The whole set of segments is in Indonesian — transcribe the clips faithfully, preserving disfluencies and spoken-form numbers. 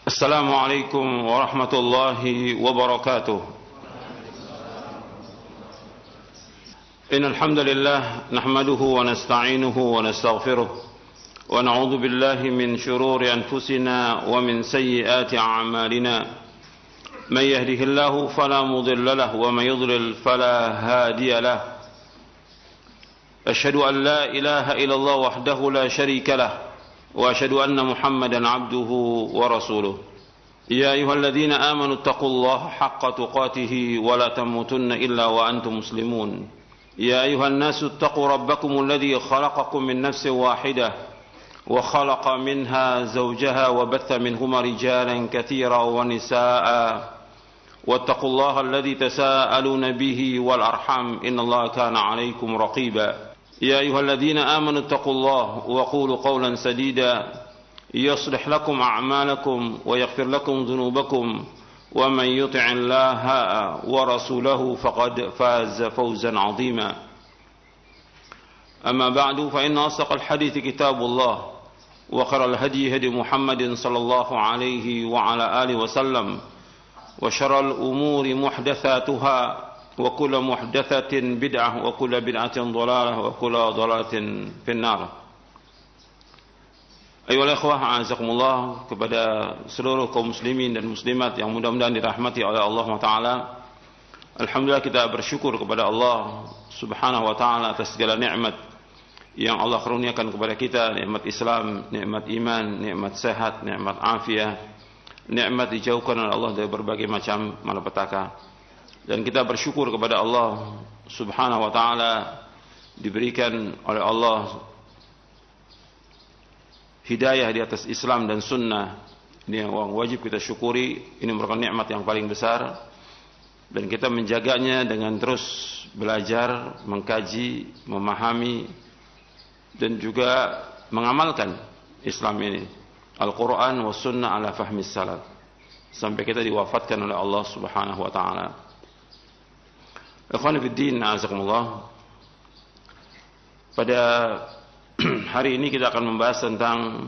السلام عليكم ورحمة الله وبركاته. إن الحمد لله نحمده ونستعينه ونستغفره ونعوذ بالله من شرور أنفسنا ومن سيئات أعمالنا. من يهده الله فلا مضل له ومن يضلل فلا هادي له. أشهد أن لا إله إلا الله وحده لا شريك له وأشهد أن محمدا عبده ورسوله. يا أيها الذين آمنوا اتقوا الله حق تقاته ولا تموتن إلا وأنتم مسلمون. يا أيها الناس اتقوا ربكم الذي خلقكم من نفس واحدة وخلق منها زوجها وبث منهما رجالا كثيرا ونساء واتقوا الله الذي تساءلون به والأرحام إن الله كان عليكم رقيبا. يا أيها الذين آمنوا اتقوا الله وقولوا قولا سديدا يصلح لكم أعمالكم ويغفر لكم ذنوبكم ومن يطع الله ورسوله فقد فاز فوزا عظيما. أما بعد فإن أصدق الحديث كتاب الله وخير الهدي هدي محمد صلى الله عليه وعلى آله وسلم وشر الأمور محدثاتها وكل محدثة بدعة وكل بدعة ضلالة وكل ضلالة في النار. Ayolah ikhwah, a'azakumullah, kepada seluruh kaum muslimin dan muslimat yang mudah-mudahan dirahmati oleh Allah Taala. Alhamdulillah, kita bersyukur kepada Allah Subhanahu wa taala atas segala nikmat yang Allah karuniakan kepada kita, nikmat Islam, nikmat iman, nikmat sehat, nikmat afiah, nikmat dijauhkan oleh Allah dari berbagai macam malapetaka. Dan kita bersyukur kepada Allah Subhanahu wa taala diberikan oleh Allah hidayah di atas Islam dan sunnah. Ini yang wajib kita syukuri. Ini merupakan nikmat yang paling besar, dan kita menjaganya dengan terus belajar, mengkaji, memahami, dan juga mengamalkan Islam ini, Al-Quran wa sunnah ala fahmi salaf, sampai kita diwafatkan oleh Allah Subhanahu wa ta'ala. Ikhwan fiddin, a'azakumullah, pada hari ini kita akan membahas tentang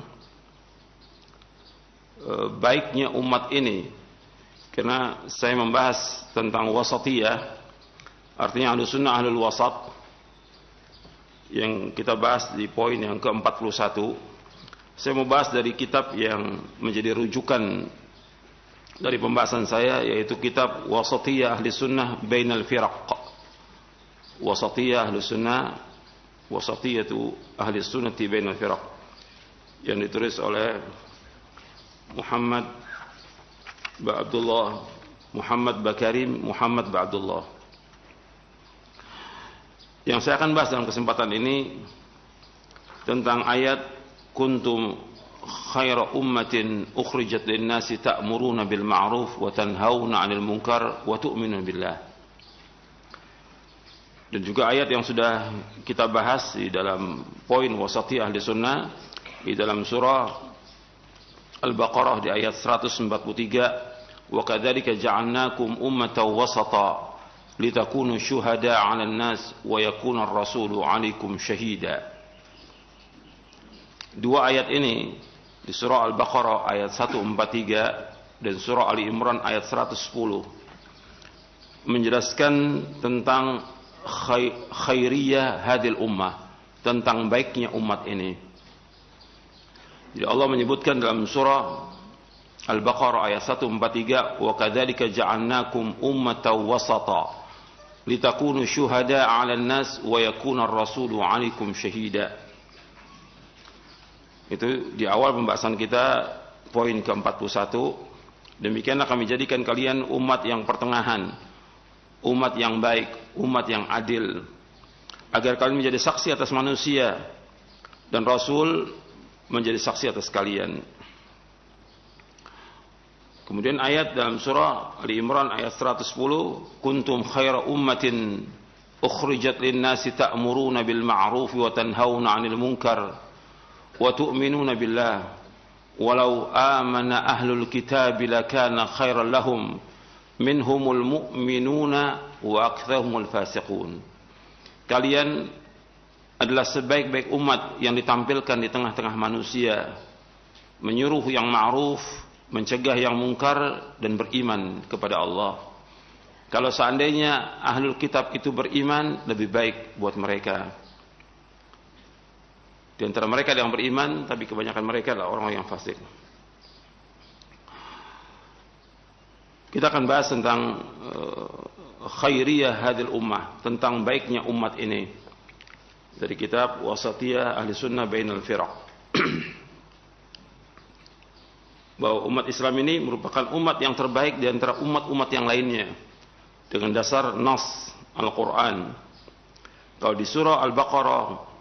uh, baiknya umat ini, karena saya membahas tentang wasatiyah, artinya ahlus sunnah ahlul wasat, yang kita bahas di poin yang ke empat puluh satu. Saya membahas dari kitab yang menjadi rujukan dari pembahasan saya, yaitu kitab Wasatiyah Ahli Sunnah Bainal Firaq. Wasatiyah Ahli Sunnah Wasatiyatu Ahli Sunnati Bainal Firaq, yang ditulis oleh Muhammad ba Abdullah Muhammad Bakarim Muhammad ba Abdullah. Yang saya akan bahas dalam kesempatan ini tentang ayat kuntum khaira ummatin ukhrijat lin-nasi ta'muruna bil ma'ruf wa tanhauna 'anil munkar wa tu'minuna billah. Dan juga ayat yang sudah kita bahas di dalam poin wasatiyah ahli sunnah di dalam surah Al-Baqarah di ayat seratus empat puluh tiga, wa kadzalika ja'alnakum ummatan wasata litakunu syuhada'a 'alan nas wa yakuna ar-rasulu 'alaikum syahida. Dua ayat ini di surah Al-Baqarah ayat seratus empat puluh tiga dan surah Ali Imran ayat seratus sepuluh menjelaskan tentang khairiyah hadil ummah, tentang baiknya umat ini. Jadi Allah menyebutkan dalam surah Al-Baqarah ayat seratus empat puluh tiga, wa kadzalika ja'alnakum ummatan wasata litakunu syuhada'a 'alan nas wa yakuna ar-rasulu 'alaikum syahida. Itu di awal pembahasan kita, poin ke empat puluh satu. Demikianlah kami jadikan kalian umat yang pertengahan, umat yang baik, umat yang adil, agar kalian menjadi saksi atas manusia dan Rasul menjadi saksi atas kalian. Kemudian ayat dalam surah Ali Imran ayat seratus sepuluh, kuntum khaira ummatin ukhrijat lin-nasi ta'muruna bil ma'ruf wa tanhauna 'anil munkar wa tu'minuna billah walau amana ahlul kitab lakana khairan lahum minhumul mu'minuna wa aktsaruhumul fasiqun. Kalian adalah sebaik-baik umat yang ditampilkan di tengah-tengah manusia, menyuruh yang ma'ruf mencegah yang mungkar, dan beriman kepada Allah. Kalau seandainya ahlul kitab itu beriman, lebih baik buat mereka. Di antara mereka yang beriman, tapi kebanyakan mereka adalah orang-orang yang fasik. Kita akan bahas tentang uh, khairiyah hadil ummah, tentang baiknya umat ini, dari kitab Wasatiyah Ahli Sunnah Bainal Firaq. Bahwa umat Islam ini merupakan umat yang terbaik di antara umat-umat yang lainnya, dengan dasar nas Al-Quran. Kalau di surah Al-Baqarah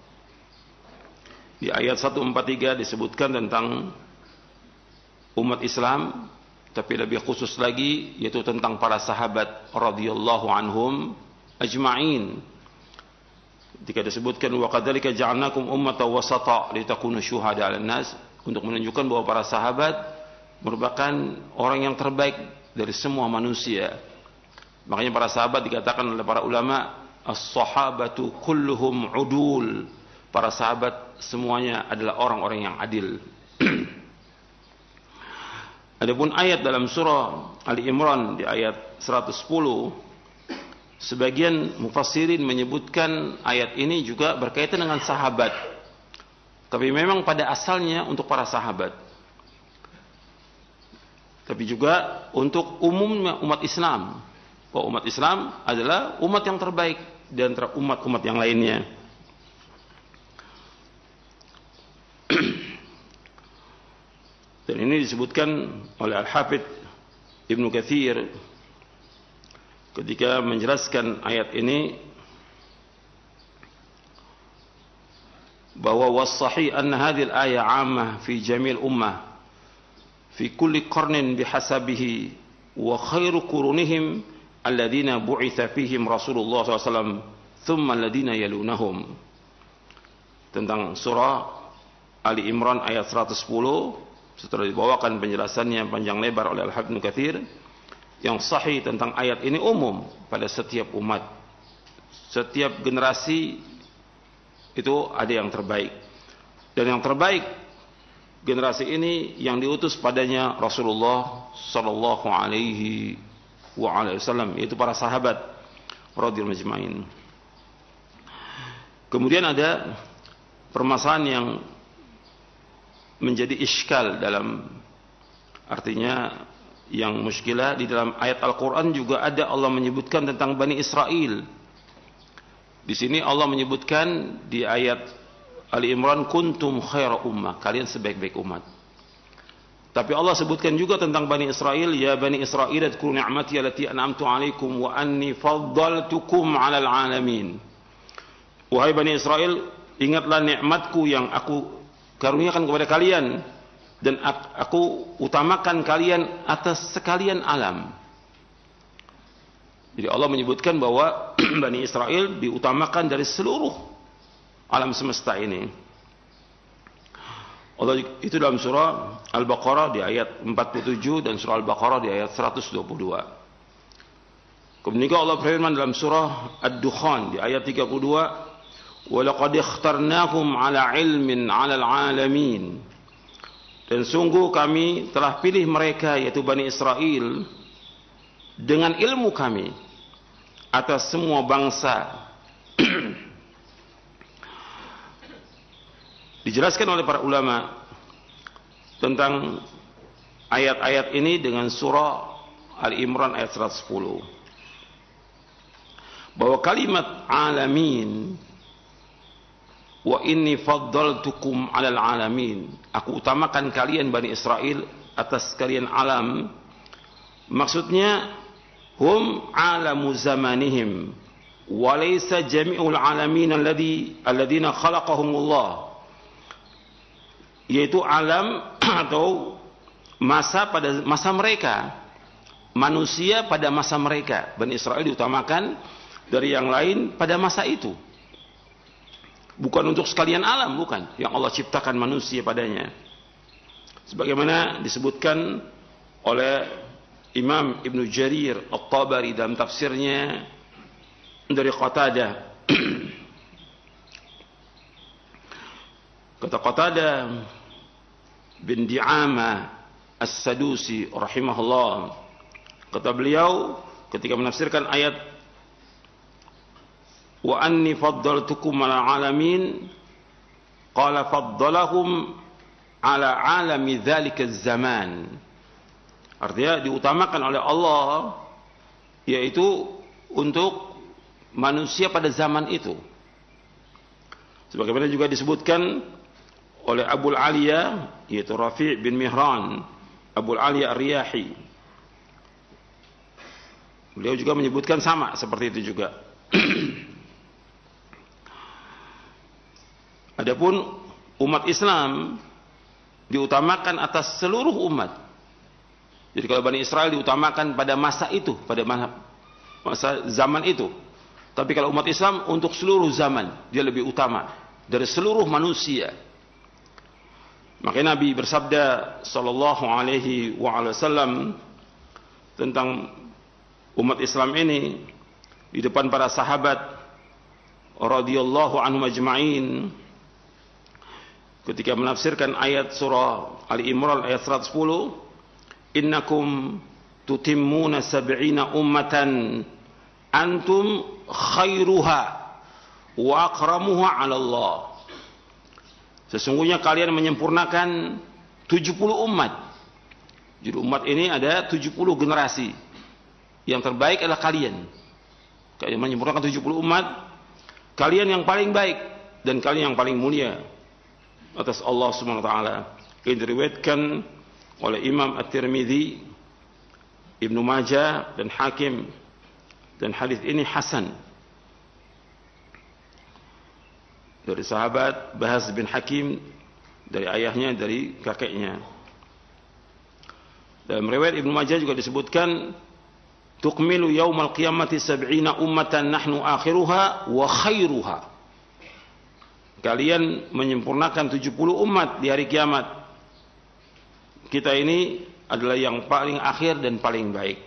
di ayat seratus empat puluh tiga disebutkan tentang umat Islam, tapi lebih khusus lagi yaitu tentang para sahabat radhiyallahu anhum ajma'in. Ketika disebutkan wa kadzalika ja'alnakum ummatan wasata litakunu syuhada 'alan nas, untuk menunjukkan bahwa para sahabat merupakan orang yang terbaik dari semua manusia. Makanya para sahabat dikatakan oleh para ulama as-sahabatu kulluhum udul. Para sahabat semuanya adalah orang-orang yang adil. Adapun ayat dalam surah Ali Imran di ayat seratus sepuluh, sebagian mufassirin menyebutkan ayat ini juga berkaitan dengan sahabat, tapi memang pada asalnya untuk para sahabat, tapi juga untuk umumnya umat Islam. Bahwa umat Islam adalah umat yang terbaik di antara umat-umat yang lainnya. Dan ini disebutkan oleh Al-Hafidh Ibnu Katsir ketika menjelaskan ayat ini, bahwa was-sahih anna hadhihi al-ayah 'ammah fi jamil ummah fi kulli qarnin bihasabihi wa khairu qurunihim alladziina bu'itsa fihim Rasulullah sallallahu alaihi wasallam thumma alladziina yalunahum. Tentang surah Ali Imran ayat seratus sepuluh, setelah dibawakan penjelasannya panjang lebar oleh Al-Hafidz Ibnu Katsir, yang sahih tentang ayat ini umum pada setiap umat, setiap generasi itu ada yang terbaik, dan yang terbaik generasi ini yang diutus padanya Rasulullah sallallahu alaihi wasallam, yaitu para sahabat radhiyallahu ajmain. Kemudian ada permasalahan yang menjadi iskal, dalam artinya yang muskilah. Di dalam ayat Al-Quran juga ada Allah menyebutkan tentang Bani Israel. Di sini Allah menyebutkan di ayat Ali Imran, kuntum khaira ummah, kalian sebaik-baik umat. Tapi Allah sebutkan juga tentang Bani Israel, ya Bani Israel adkuru ni'mati allati an'amtu 'alaikum wa anni faddaltukum 'alal 'alamin. Wahai Bani Israel, ingatlah nikmatku yang aku karuniakan kepada kalian, dan aku utamakan kalian atas sekalian alam. Jadi Allah menyebutkan bahwa Bani Israel diutamakan dari seluruh alam semesta ini. Allah itu dalam surah Al-Baqarah di ayat empat puluh tujuh dan surah Al-Baqarah di ayat seratus dua puluh dua. Kemudian Allah berfirman dalam surah Ad-Dukhan di ayat tiga puluh dua, وَلَقَدْ اخْتَرْنَاهُمْ عَلَى عِلْمٍ عَلَى الْعَالَمِينَ. Dan sungguh kami telah pilih mereka, yaitu Bani Israel, dengan ilmu kami atas semua bangsa. Dijelaskan oleh para ulama tentang ayat-ayat ini dengan surah Ali Imran ayat seratus sepuluh, bahwa kalimat alamin, wa inni faddaltukum 'alal 'alamin, aku utamakan kalian Bani Israel atas kalian alam, maksudnya hum 'alamu zamanihim wa laysa jami'ul 'alamin alladhi alladhina khalaqahumullah, yaitu alam atau masa pada masa mereka, manusia pada masa mereka. Bani Israel diutamakan dari yang lain pada masa itu. Bukan untuk sekalian alam, bukan. Yang Allah ciptakan manusia padanya. Sebagaimana disebutkan oleh Imam Ibn Jarir At-Tabari dalam tafsirnya dari Qatadah. Kata Qatadah bin Di'amah As-Sadusi rahimahullah, kata beliau ketika menafsirkan ayat wa anni faddaltukum ala alamin, qala faddalahum ala alami dzalika zaman. Artinya diutamakan oleh Allah yaitu untuk manusia pada zaman itu. Sebagaimana juga disebutkan oleh Abul Aliya, yaitu Rafi' bin Mihran, Abul Aliya Ar-Riyahi. Beliau juga menyebutkan sama seperti itu juga. Adapun umat Islam diutamakan atas seluruh umat. Jadi kalau Bani Israel diutamakan pada masa itu, pada masa zaman itu. Tapi kalau umat Islam untuk seluruh zaman, dia lebih utama dari seluruh manusia. Makanya Nabi bersabda sallallahu alaihi wasallam tentang umat Islam ini di depan para sahabat radhiyallahu anhum ajma'in, ketika menafsirkan ayat surah Ali Imran ayat seratus sepuluh, innakum tutimmuna sab'ina ummatan antum khairuha wa akramuha 'ala Allah. Sesungguhnya kalian menyempurnakan tujuh puluh umat. Jadi umat ini ada tujuh puluh generasi. Yang terbaik adalah kalian. Kalian menyempurnakan tujuh puluh umat, kalian yang paling baik dan kalian yang paling mulia atas Allah Subhanahu wa taala. Ini diriwayatkan oleh Imam At-Tirmidzi, Ibnu Majah dan Hakim, dan hadis ini hasan dari sahabat Bahaz bin Hakim, dari ayahnya, dari kakeknya. Dalam riwayat Ibnu Majah juga disebutkan tukmilu yaumal qiyamati sab'ina ummatan nahnu akhiruha wa khairuha. Kalian menyempurnakan tujuh puluh umat di hari kiamat. Kita ini adalah yang paling akhir dan paling baik.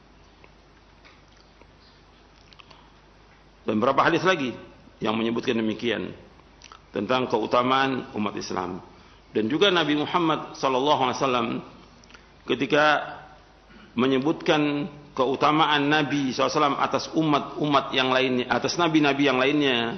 Dan beberapa hadis lagi yang menyebutkan demikian tentang keutamaan umat Islam. Dan juga Nabi Muhammad sallallahu alaihi wasallam ketika menyebutkan keutamaan Nabi sallallahu alaihi wasallam atas umat-umat yang lainnya, atas nabi-nabi yang lainnya,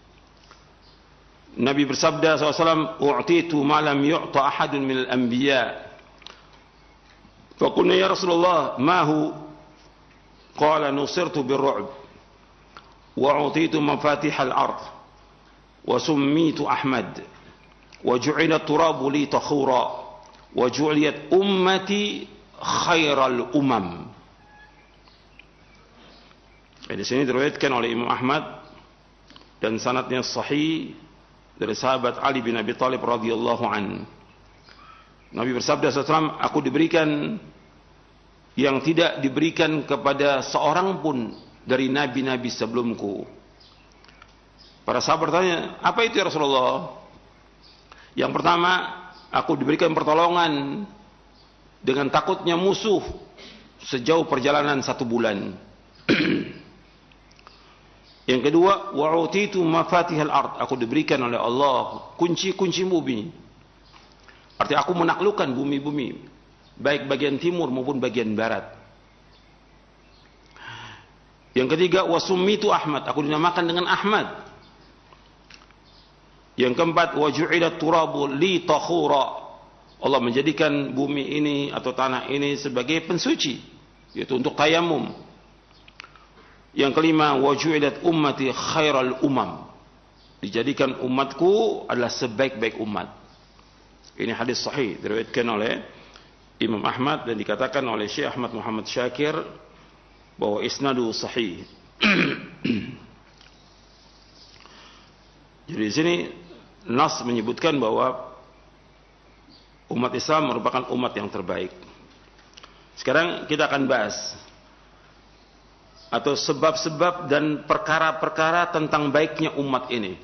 Nabi bersabda sallallahu alaihi wasallam, "U'titu ma lam yu'ta ahadun minal anbiya." Faqulna ya Rasulullah, "Ma hu?" Qala, "Nusirtu bir-ru'b wa u'titu mafatihal ard wa summitu Ahmad wa ju'ila turabu li takhura wa ju'liyat ummati khairal umam." Di sini diriwayatkan oleh Imam Ahmad dan sanadnya sahih dari sahabat Ali bin Abi Thalib radhiyallahu an. Nabi bersabda sallallahu alaihi wasallam, "Aku diberikan yang tidak diberikan kepada seorang pun dari nabi-nabi sebelumku." Para sahabat bertanya, "Apa itu ya Rasulullah?" Yang pertama, aku diberikan pertolongan dengan takutnya musuh sejauh perjalanan satu bulan. Yang kedua, wa'utitu mafatihal ard, aku diberikan oleh Allah kunci-kunci bumi. Artinya aku menaklukkan bumi-bumi, baik bagian timur maupun bagian barat. Yang ketiga, wasummitu Ahmad, aku dinamakan dengan Ahmad. Yang keempat, waju'ilat turabu li takhura, Allah menjadikan bumi ini atau tanah ini sebagai pensuci, yaitu untuk tayamum. Yang kelima, waju'ilat ummati khairal umam, dijadikan umatku adalah sebaik-baik umat. Ini hadis sahih diriwayatkan oleh Imam Ahmad dan dikatakan oleh Syekh Ahmad Muhammad Syakir bahwa isnadu sahih. Jadi di sini nas menyebutkan bahwa umat Islam merupakan umat yang terbaik. Sekarang kita akan bahas atau sebab-sebab dan perkara-perkara tentang baiknya umat ini.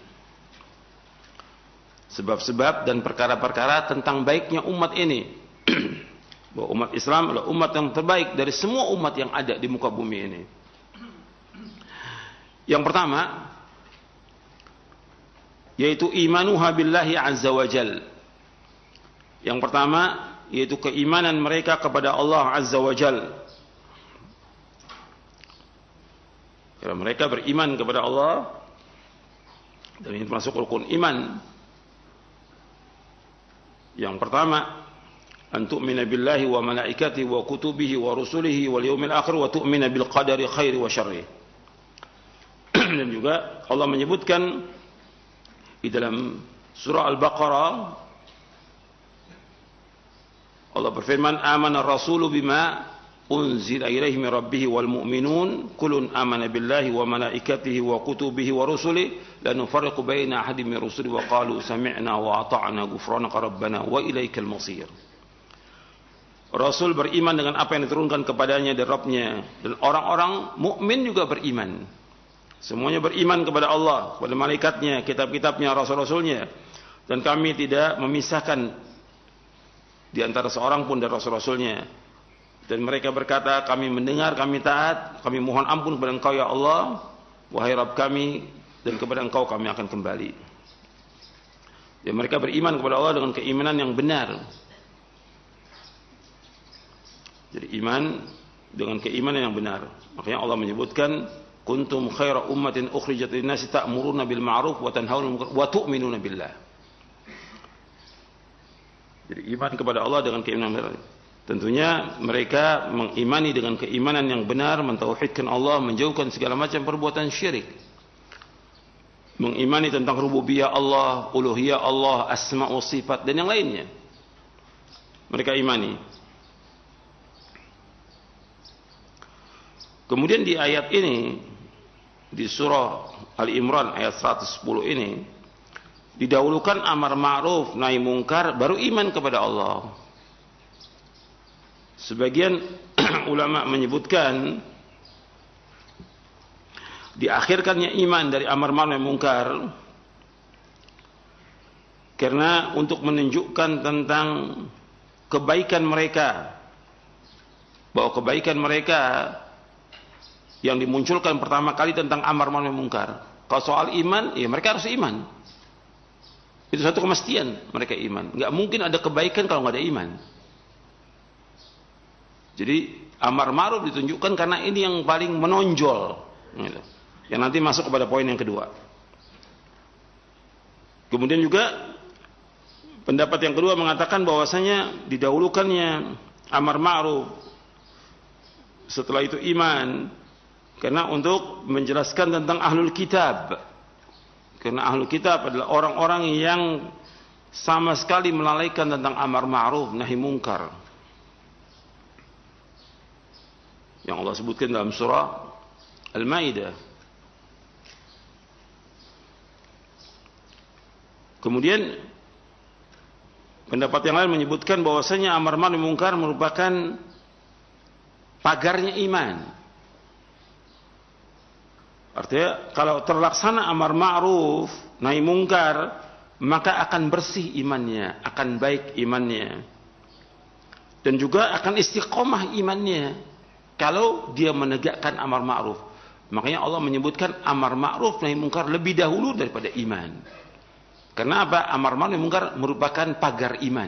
Sebab-sebab dan perkara-perkara tentang baiknya umat ini. Bahwa umat Islam adalah umat yang terbaik dari semua umat yang ada di muka bumi ini. Yang pertama, yaitu imanuha billahi azza wa jal. Yang pertama, yaitu keimanan mereka kepada Allah Azza wa Jal. Karena mereka beriman kepada Allah, dan ini termasuk rukun iman. Yang pertama, an tu'mina billahi wa malaikatihi wa kutubihi wa rusulihi wal yawmil akhir wa tu'mina bil qadari khairi wa syarri. Dan juga Allah menyebutkan di dalam surah Al-Baqarah, Allah berfirman, amana ar-rasulu bima unzila ilaihi min rabbih wal mu'minun kullun amana billahi wa malaikatihi wa kutubihi wa rusulihi la nufarriqu baina ahadin min rusuli wa qalu sami'na wa ata'na ghufranaka rabbana wa ilaikal masir. Rasul beriman dengan apa yang diturunkan kepadanya dari Rabbnya, dan orang-orang mukmin juga beriman. Semuanya beriman kepada Allah, kepada malaikatnya, kitab-kitabnya, rasul-rasulnya, dan kami tidak memisahkan di antara seorang pun dari rasul-rasulnya. Dan mereka berkata, kami mendengar, kami taat, kami mohon ampun kepada Engkau ya Allah, wahai Rabb kami, dan kepada Engkau kami akan kembali. Dan mereka beriman kepada Allah dengan keimanan yang benar. Jadi iman dengan keimanan yang benar. Makanya Allah menyebutkan, kuntum khaira ummatin ukhrijat lin-nasi ta'muruna bil ma'ruf wa tanhauna 'anil munkar wa tu'minuna billah. Jadi iman kepada Allah dengan keimanan benar. Tentunya mereka mengimani dengan keimanan yang benar, mentauhidkan Allah, menjauhkan segala macam perbuatan syirik. Mengimani tentang rububiyah Allah, uluhiyah Allah, asma wa sifat, dan yang lainnya. Mereka imani. Kemudian di ayat ini, di surah Al-Imran ayat seratus sepuluh ini, didahulukan amar ma'ruf nahi mungkar, baru iman kepada Allah. Sebagian ulama menyebutkan diakhirkannya iman dari amar ma'ruf nahi mungkar karena untuk menunjukkan tentang kebaikan mereka, bahwa kebaikan mereka yang dimunculkan pertama kali tentang amar ma'ruf nahi mungkar. Kalau soal iman, ya mereka harus iman. Itu satu kemestian, mereka iman. Enggak mungkin ada kebaikan kalau enggak ada iman. Jadi amar ma'ruf ditunjukkan karena ini yang paling menonjol, gitu. Yang nanti masuk kepada poin yang kedua. Kemudian juga pendapat yang kedua mengatakan bahwasanya didahulukannya amar ma'ruf, setelah itu iman, karena untuk menjelaskan tentang ahlul kitab. Karena ahlul kitab adalah orang-orang yang sama sekali melalaikan tentang amar ma'ruf nahi mungkar, yang Allah sebutkan dalam surah Al-Maidah. Kemudian pendapat yang lain menyebutkan bahwasanya amar ma'ruf nahi mungkar merupakan pagarnya iman. Artinya kalau terlaksana amar ma'ruf nahi mungkar, maka akan bersih imannya, akan baik imannya, dan juga akan istiqomah imannya kalau dia menegakkan amar ma'ruf. Makanya Allah menyebutkan amar ma'ruf nahi mungkar lebih dahulu daripada iman. Karena apa? Amar ma'ruf nahi mungkar merupakan pagar iman.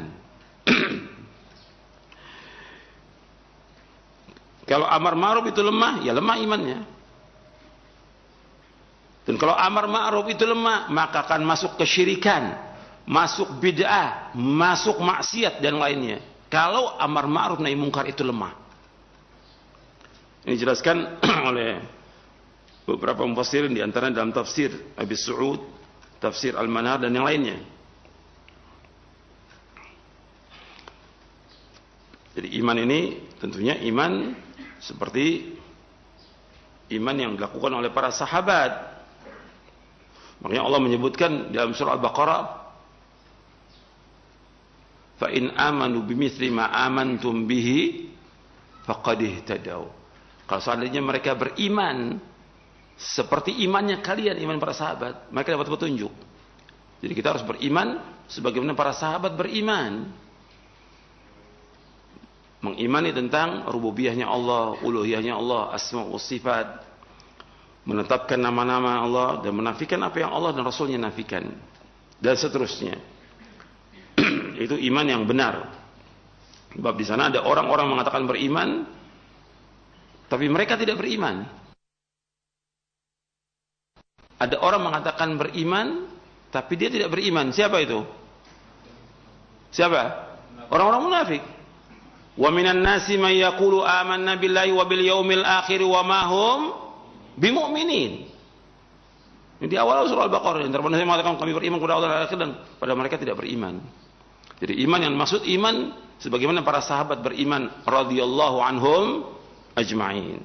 Kalau amar ma'ruf itu lemah, ya lemah imannya. Dan kalau amar ma'ruf itu lemah, maka akan masuk kesyirikan, masuk bid'ah, masuk maksiat dan lainnya. Kalau amar ma'ruf nahi mungkar itu lemah. Ini dijelaskan oleh beberapa mufassirin, di antara dalam tafsir Abi Su'ud, tafsir Al-Manar, dan yang lainnya. Jadi iman ini tentunya iman seperti iman yang dilakukan oleh para sahabat. Makanya Allah menyebutkan dalam surah Al-Baqarah, fa in amanu bimithli ma amantum bihi faqad ihtadaw. Kalau seandainya mereka beriman seperti imannya kalian, iman para sahabat, mereka dapat petunjuk. Jadi kita harus beriman sebagaimana para sahabat beriman. Mengimani tentang rububiyahnya Allah, uluhiyahnya Allah, asma wa sifat, menetapkan nama-nama Allah dan menafikan apa yang Allah dan Rasulnya nafikan, dan seterusnya. Itu iman yang benar. Sebab di sana ada orang-orang mengatakan beriman, tapi mereka tidak beriman. Ada orang mengatakan beriman, tapi dia tidak beriman. Siapa itu? Siapa? Orang-orang munafik. Wa minan nasi may yaqulu amanna billahi wa bil yaumil akhir wa ma hum bimu'minin. Di awal surah Al-Baqarah, yang terpandang mengatakan kami beriman kepada Allah dan akhir, dan pada mereka tidak beriman. Jadi iman yang maksud iman sebagaimana para sahabat beriman radhiyallahu anhum ajma'in.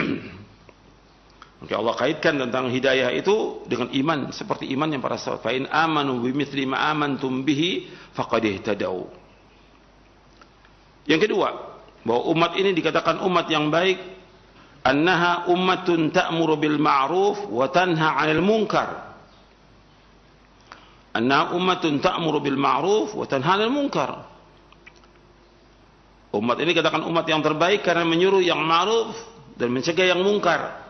Maka Allah kaitkan tentang hidayah itu dengan iman seperti iman yang para sahabat. Fa in amanu bimithli ma amantum bihi faqad ihtadaw. Yang kedua, bahwa umat ini dikatakan umat yang baik, annaha ummatun ta'muru bil ma'ruf wa tanha 'anil munkar. Annaha ummatun ta'muru bil ma'ruf wa tanha 'anil munkar. Umat ini katakan umat yang terbaik karena menyuruh yang ma'ruf dan mencegah yang mungkar.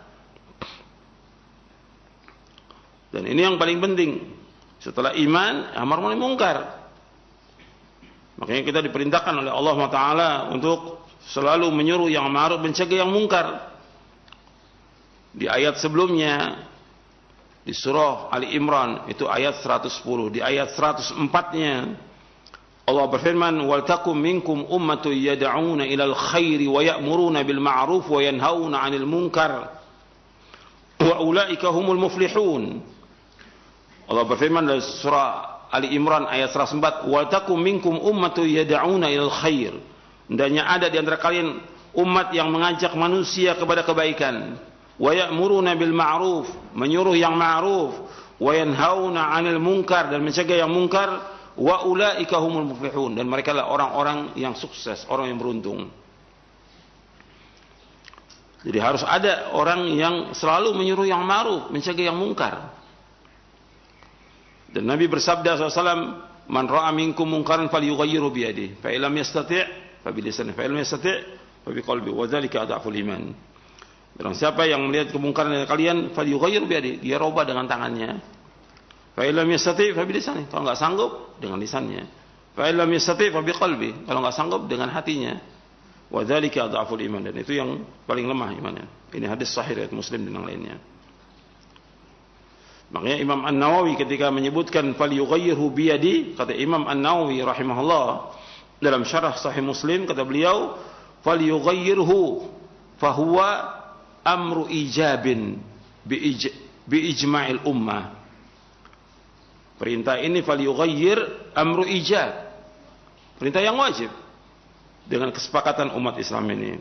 Dan ini yang paling penting. Setelah iman, amar ma'ruf munkar. Makanya kita diperintahkan oleh Allah Taala untuk selalu menyuruh yang ma'ruf, mencegah yang mungkar. Di ayat sebelumnya, di surah Ali Imran, itu ayat seratus sepuluh. Di ayat seratus empat-nya, Allah berfirman, "Wal takum minkum ummatun yad'una ilal khairi wa ya'muruna bil ma'ruf wa yanhauna 'anil munkar wa ulaika humul muflihun." Allah berfirman dalam surah Ali Imran ayat seratus empat, "Wal takum minkum ummatun yad'una ilal khair." Hendaknya ada di antara kalian umat yang mengajak manusia kepada kebaikan, wa ya'muruna bil ma'ruf, menyuruh yang ma'ruf, wa yanhauna 'anil munkar, dan mencegah yang munkar, wa ulaika humul muflihun, dan mereka lah orang-orang yang sukses, orang yang beruntung. Jadi harus ada orang yang selalu menyuruh yang ma'ruf, mencegah yang munkar. Dan Nabi bersabda shallallahu alaihi wasallam, "Man ra'a minkum munkaran falyughayyirhu bi yadihi, fa illam yastati' fa bi lisanihi, fa illam yastati' fa bi qalbihi, wa dzalika adhaful iman." Dan siapa yang melihat kemungkaran dari kalian, falyughayyirhu bi yadihi, dia rubah dengan tangannya. Fa illam yastati' fa bi lisanihi, kalau enggak sanggup dengan lisannya. Fa illam yastati' fa bi qalbihi, kalau enggak sanggup dengan hatinya. Wa dzalika adhaful iman, dan itu yang paling lemah imannya. Ini hadis sahih riwayat Muslim dan yang lainnya. Makanya Imam An-Nawawi ketika menyebutkan falyughayyirhu biyadi, kata Imam An-Nawawi rahimahullah dalam syarah Sahih Muslim, kata beliau, falyughayyirhu fahuwa amru ijabin bi ijma'il ummah. Perintah ini falyughayyir amru ijab, perintah yang wajib dengan kesepakatan umat Islam ini.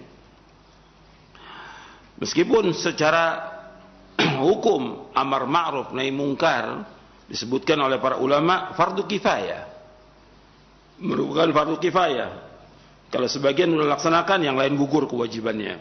Meskipun secara hukum amar ma'ruf nahi mungkar disebutkan oleh para ulama fardu kifayah, merupakan fardu kifayah. Kalau sebagian sudah laksanakan, yang lain gugur kewajibannya.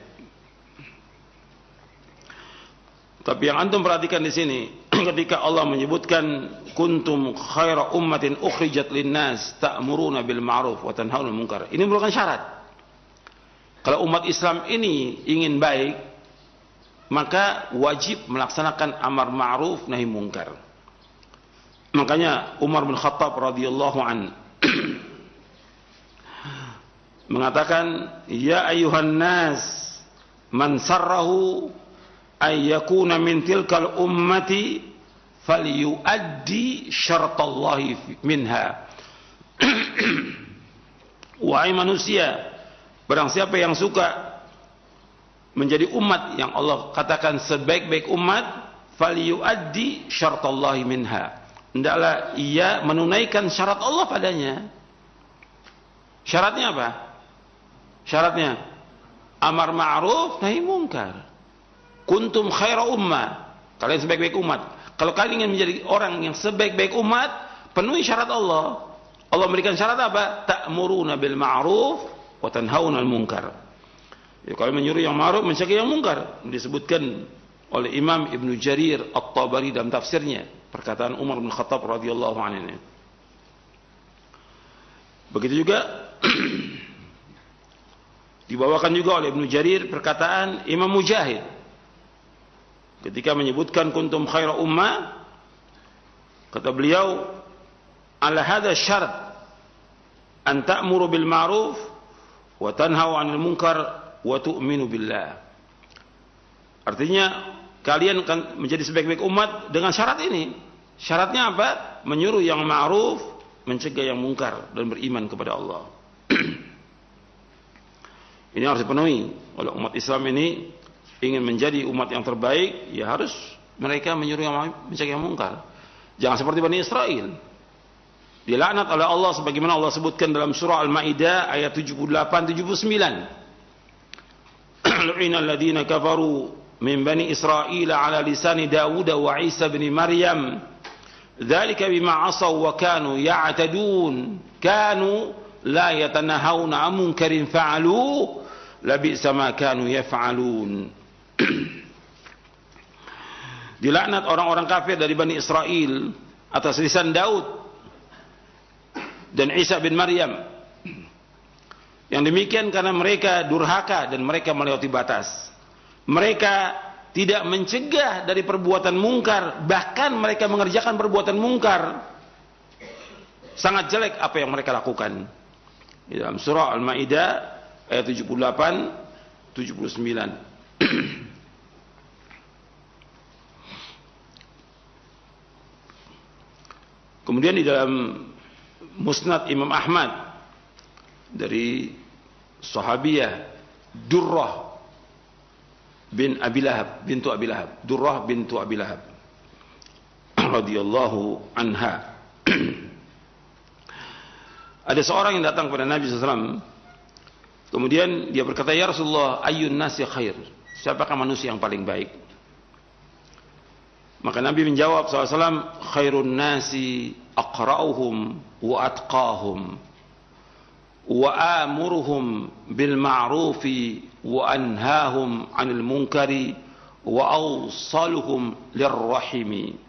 Tapi yang antum perhatikan di sini, ketika Allah menyebutkan kuntum khaira ummatin ukhrijat linnas ta'muruna bil ma'ruf wa tanhauna 'anil munkar, ini merupakan syarat. Kalau umat Islam ini ingin baik, maka wajib melaksanakan amar ma'ruf nahi munkar. Makanya Umar bin Khattab radhiyallahu an mengatakan, "Ya ayuhan nas, man sarrahu ay yakuna min tilkal ummati falyuaddi syartallahi minha." Wahai manusia, barang siapa yang suka menjadi umat yang Allah katakan sebaik-baik umat, falyuaddi syartallahi minha, hendaklah ia menunaikan syarat Allah padanya. Syaratnya apa? Syaratnya amar ma'ruf nahi munkar. Kuntum khaira ummah, kalian sebaik-baik umat. Kalau kalian ingin menjadi orang yang sebaik-baik umat, penuhi syarat Allah. Allah memberikan syarat apa? Ta'muruna bil ma'ruf wa tanhauna 'anil munkar. Ya, kalau menyuruh yang ma'ruf, mencegah yang mungkar. Disebutkan oleh Imam Ibnu Jarir At-Tabari dalam tafsirnya, perkataan Umar bin Khattab radhiyallahu anhu. Begitu juga dibawakan juga oleh Ibnu Jarir perkataan Imam Mujahid ketika menyebutkan kuntum khaira ummah, kata beliau, ala hadha syarat an ta'muru bil ma'ruf wa tanhau 'anil munkar wa tu'minu billah. Artinya kalian akan menjadi sebaik-baik umat dengan syarat ini. Syaratnya apa? Menyuruh yang ma'ruf, mencegah yang mungkar, dan beriman kepada Allah. Ini harus dipenuhi oleh umat Islam ini. Ingin menjadi umat yang terbaik, ya harus mereka menyuruh yang ma'ruf, mencegah yang mungkar. Jangan seperti Bani Israel. Dilaknat oleh Allah sebagaimana Allah sebutkan dalam surah Al-Maidah ayat tujuh puluh delapan tujuh puluh sembilan. Lu'ina alladziina kafaru min Bani Israil ala lisani Dawud wa Isa bin Maryam. Dzalika bima 'asaw wa kanu ya'tadun. Kanu la yatanahawna 'an munkarin fa'alu. Labi'sa ma kanu yaf'alun. Dilaknat orang-orang kafir dari Bani Israel atas lisan Daud dan Isa bin Maryam. Yang demikian karena mereka durhaka dan mereka melewati batas. Mereka tidak mencegah dari perbuatan mungkar, bahkan mereka mengerjakan perbuatan mungkar. Sangat jelek apa yang mereka lakukan. Di dalam surah Al-Maidah ayat tujuh puluh delapan tujuh puluh sembilan. Kemudian di dalam Musnad Imam Ahmad dari sahabiyah Durrah bin Abi Lahab, bintu Abi Lahab, Durrah bintu Abi Lahab radhiyallahu anha. Ada seorang yang datang kepada Nabi sallallahu alaihi wasallam. Kemudian dia berkata, "Ya Rasulullah, ayyun nasi khair?" Siapakah manusia yang paling baik? Maka Nabi menjawab sallallahu alaihi wasallam, "Khairun nasi aqra'uhum wa atqahum wa amuruhum bil ma'rufi wa anhahum 'anil munkari wa awsaluhum lirrahimi."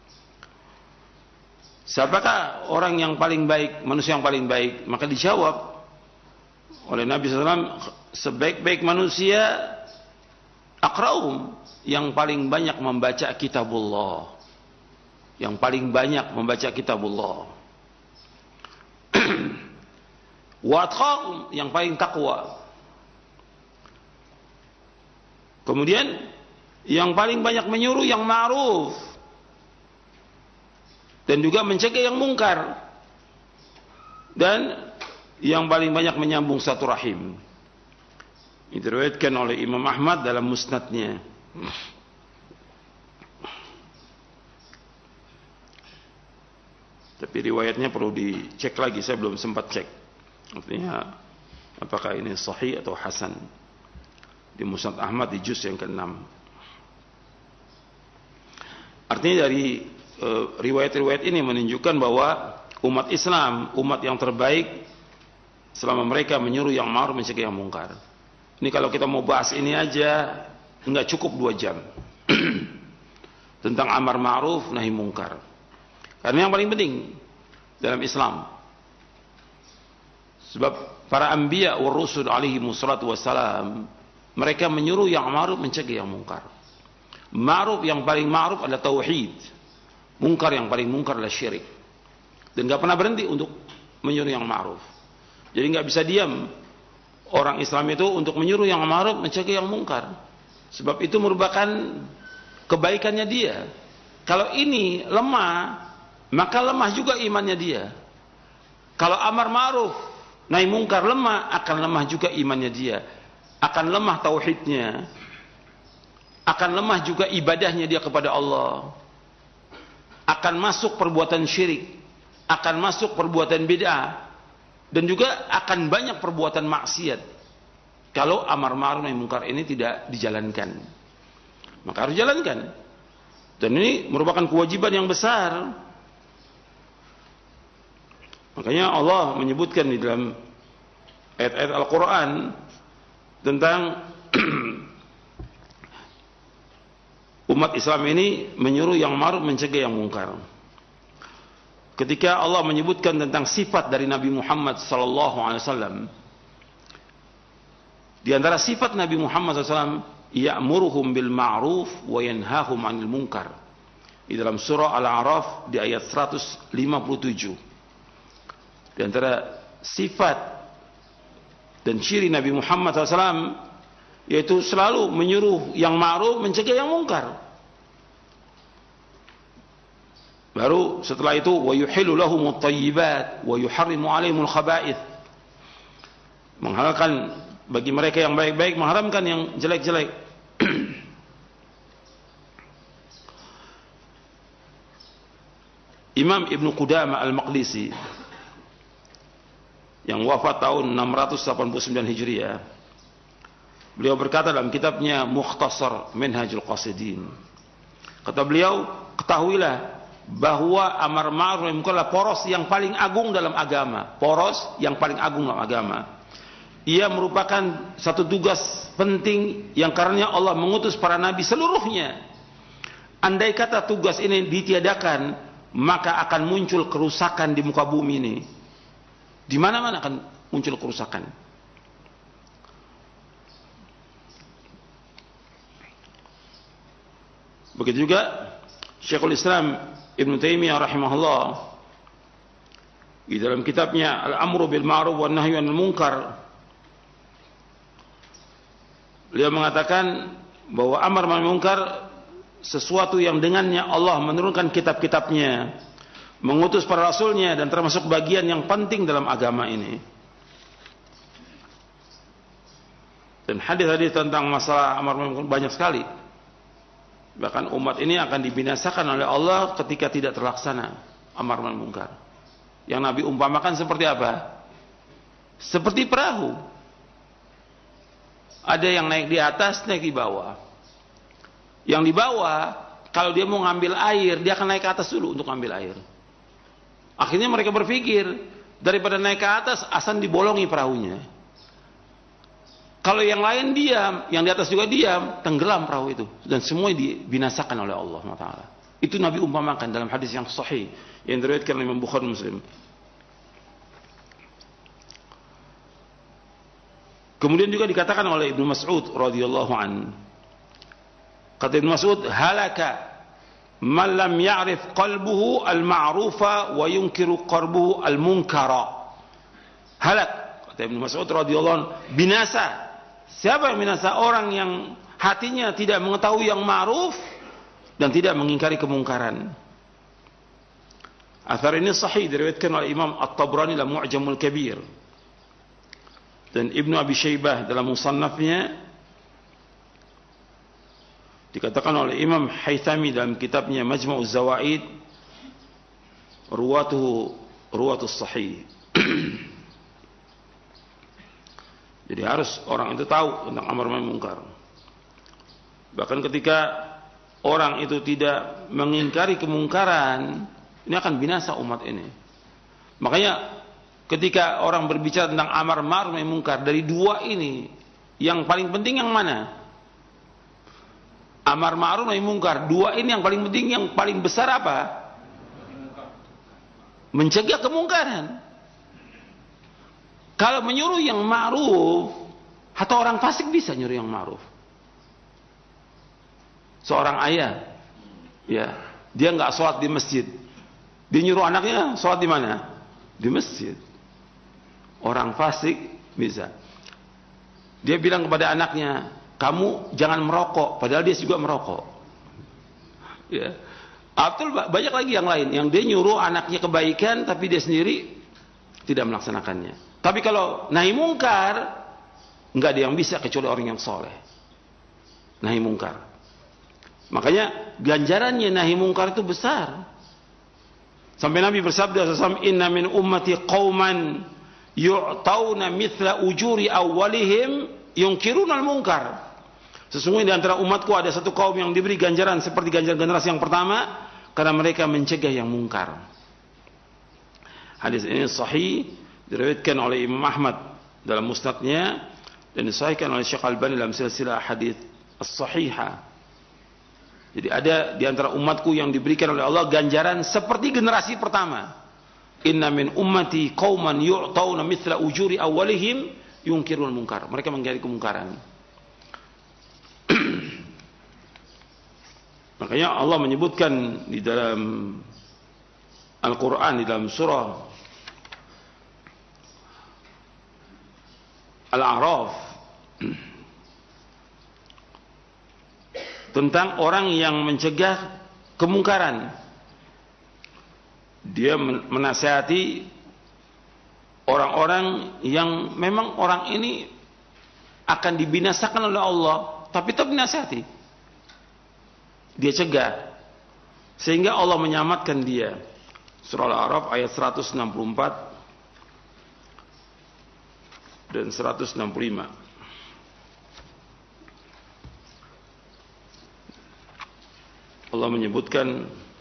Siapakah orang yang paling baik, manusia yang paling baik? Maka dijawab oleh Nabi sallallahu alaihi wasallam, sebaik-baik manusia aqra'uhum, yang paling banyak membaca kitabullah, yang paling banyak membaca kitabullah. Wa atqahum, yang paling takwa. Kemudian yang paling banyak menyuruh yang ma'ruf dan juga mencegah yang mungkar, dan yang paling banyak menyambung satu rahim. Ini diriwayatkan oleh Imam Ahmad dalam musnadnya. Tapi riwayatnya perlu dicek lagi, saya belum sempat cek. Artinya apakah ini sahih atau hasan. Di Musnad Ahmad di juz yang keenam. Artinya dari e, riwayat-riwayat ini menunjukkan bahwa umat Islam, umat yang terbaik selama mereka menyuruh yang ma'ruf, mencegah yang mungkar. Ini kalau kita mau bahas ini aja enggak cukup dua jam. Tentang amar ma'ruf nahi mungkar. Karena yang paling penting dalam Islam. Sebab para anbiya wa rusul alaihi wassalatu wassalam, mereka menyuruh yang ma'ruf, mencegah yang mungkar. Ma'ruf, yang paling ma'ruf adalah tauhid. Mungkar, yang paling mungkar adalah syirik. Dan enggak pernah berhenti untuk menyuruh yang ma'ruf. Jadi enggak bisa diam orang Islam itu untuk menyuruh yang ma'ruf, mencegah yang mungkar. Sebab itu merupakan kebaikannya dia. Kalau ini lemah, maka lemah juga imannya dia. Kalau amar ma'ruf nahi mungkar lemah, akan lemah juga imannya dia. Akan lemah tauhidnya. Akan lemah juga ibadahnya dia kepada Allah. Akan masuk perbuatan syirik. Akan masuk perbuatan bid'ah. Dan juga akan banyak perbuatan maksiat kalau amar ma'ruf nahi mungkar ini tidak dijalankan. Maka harus jalankan. Dan ini merupakan kewajiban yang besar. Makanya Allah menyebutkan di dalam ayat-ayat Al-Quran tentang umat Islam ini menyuruh yang ma'ruf, mencegah yang mungkar. Ketika Allah menyebutkan tentang sifat dari Nabi Muhammad sallallahu alaihi wasallam, di antara sifat Nabi Muhammad sallallahu alaihi wasallam, ya'muruhum bil ma'ruf wa yanhahum 'anil munkar. Di dalam surah Al-A'raf di ayat seratus lima puluh tujuh. Di antara sifat Dan ciri Nabi Muhammad shallallahu alaihi wasallam yaitu selalu menyuruh yang ma'ruf, mencegah yang mungkar. Baru setelah itu wa yuhillu lahumut thayyibat wa yuharrimu 'alaihimul khaba'ith. Menghalalkan bagi mereka yang baik-baik, mengharamkan yang jelek-jelek. Imam Ibnu Qudamah Al-Maqdisi yang wafat tahun enam ratus delapan puluh sembilan Hijriah, beliau berkata dalam kitabnya Mukhtasar Minhajul Qasidin, kata beliau, ketahuilah bahwa amar ma'ruf nahi munkar adalah poros yang paling agung dalam agama. Poros yang paling agung dalam agama. Ia merupakan satu tugas penting yang karenanya Allah mengutus para nabi seluruhnya. Andai kata tugas ini ditiadakan, maka akan muncul kerusakan di muka bumi ini. Di mana-mana akan muncul kerusakan. Begitu juga Syekhul Islam Ibn Taimiyah rahimahullah di dalam kitabnya Al-Amru bil Ma'ruf wan Nahyu 'anil Munkar, beliau mengatakan bahwa amar ma'ruf munkar sesuatu yang dengannya Allah menurunkan kitab-kitabnya, mengutus para rasulnya, dan termasuk bagian yang penting dalam agama ini. Dan hadis-hadis tentang masalah amar ma'ruf munkar banyak sekali. Bahkan umat ini akan dibinasakan oleh Allah ketika tidak terlaksana amar ma'ruf munkar. Yang Nabi umpamakan seperti apa? Seperti perahu. Ada yang naik di atas, naik di bawah. Yang di bawah, kalau dia mau ngambil air, dia akan naik ke atas dulu untuk ngambil air. Akhirnya mereka berpikir, daripada naik ke atas, asal dibolongi perahunya. Kalau yang lain diam, yang di atas juga diam, tenggelam perahu itu. Dan semua dibinasakan oleh Allah subhanahu wa taala. Itu Nabi umpamakan dalam hadis yang sahih yang diriwayatkan oleh Imam Bukhari Muslim. Kemudian juga dikatakan oleh Ibnu Mas'ud radhiyallahu an. Kata Ibnu Mas'ud, halaka man lam ya'rif qalbuhu al-ma'rufa wa yunkiru qarbuhu al-munkara. Halak, kata Ibnu Mas'ud radhiyallahu an, binasa. Siapa yang binasa? Orang yang hatinya tidak mengetahui yang ma'ruf dan tidak mengingkari kemungkaran. Athar ini sahih diriwayatkan oleh Imam At-Tabrani dalam Mu'jamul Kabir dan Ibnu Abi Syaibah dalam Musannafnya. Dikatakan oleh Imam Haythami dalam kitabnya Majma'uz Zawaid, ruwatuhu ruwatus sahih. Jadi harus orang itu tahu tentang amar ma'ruf munkar. Bahkan ketika orang itu tidak mengingkari kemungkaran, ini akan binasa umat ini. Makanya ketika orang berbicara tentang amar ma'ruf munkar, dari dua ini yang paling penting yang mana? Amar ma'ruf munkar. Dua ini yang paling penting, yang paling besar apa? Mencegah kemungkaran. Kalau menyuruh yang ma'ruf, atau orang fasik bisa nyuruh yang ma'ruf. Seorang ayah, ya, dia nggak sholat di masjid, dia nyuruh anaknya sholat di mana? Di masjid. Orang fasik bisa. Dia bilang kepada anaknya, kamu jangan merokok, padahal dia juga merokok. Ya, Abdul banyak lagi yang lain, yang dia nyuruh anaknya kebaikan, tapi dia sendiri tidak melaksanakannya. Tapi kalau nahi mungkar, enggak ada yang bisa kecuali orang yang soleh. Nahi mungkar. Makanya ganjarannya nahi mungkar itu besar. Sampai Nabi bersabda, inna min ummati qauman yu'tauna mithla ujuri awwalihim yunkiruna al-munkar. Sesungguhnya di antara umatku ada satu kaum yang diberi ganjaran seperti ganjaran generasi yang pertama, karena mereka mencegah yang mungkar. Hadis ini sahih, diriwayatkan oleh Imam Ahmad dalam musnadnya dan disahihkan oleh Syekh Al-Albani dalam silsilah hadis as-sahihah. Jadi ada di antara umatku yang diberikan oleh Allah ganjaran seperti generasi pertama. Inna min ummati qauman yu'tauna mithla ujuri awwalihim yunkirul munkar. Mereka mengingkari kemungkaran. Makanya Allah menyebutkan di dalam Al-Quran, di dalam surah Al-A'raf tentang orang yang mencegah kemungkaran. Dia menasihati orang-orang yang memang orang ini akan dibinasakan oleh Allah, tapi tetap dinasihati. Dia cegah sehingga Allah menyelamatkan dia. Surah Al-A'raf ayat seratus enam puluh empat dan seratus enam puluh lima. Allah menyebutkan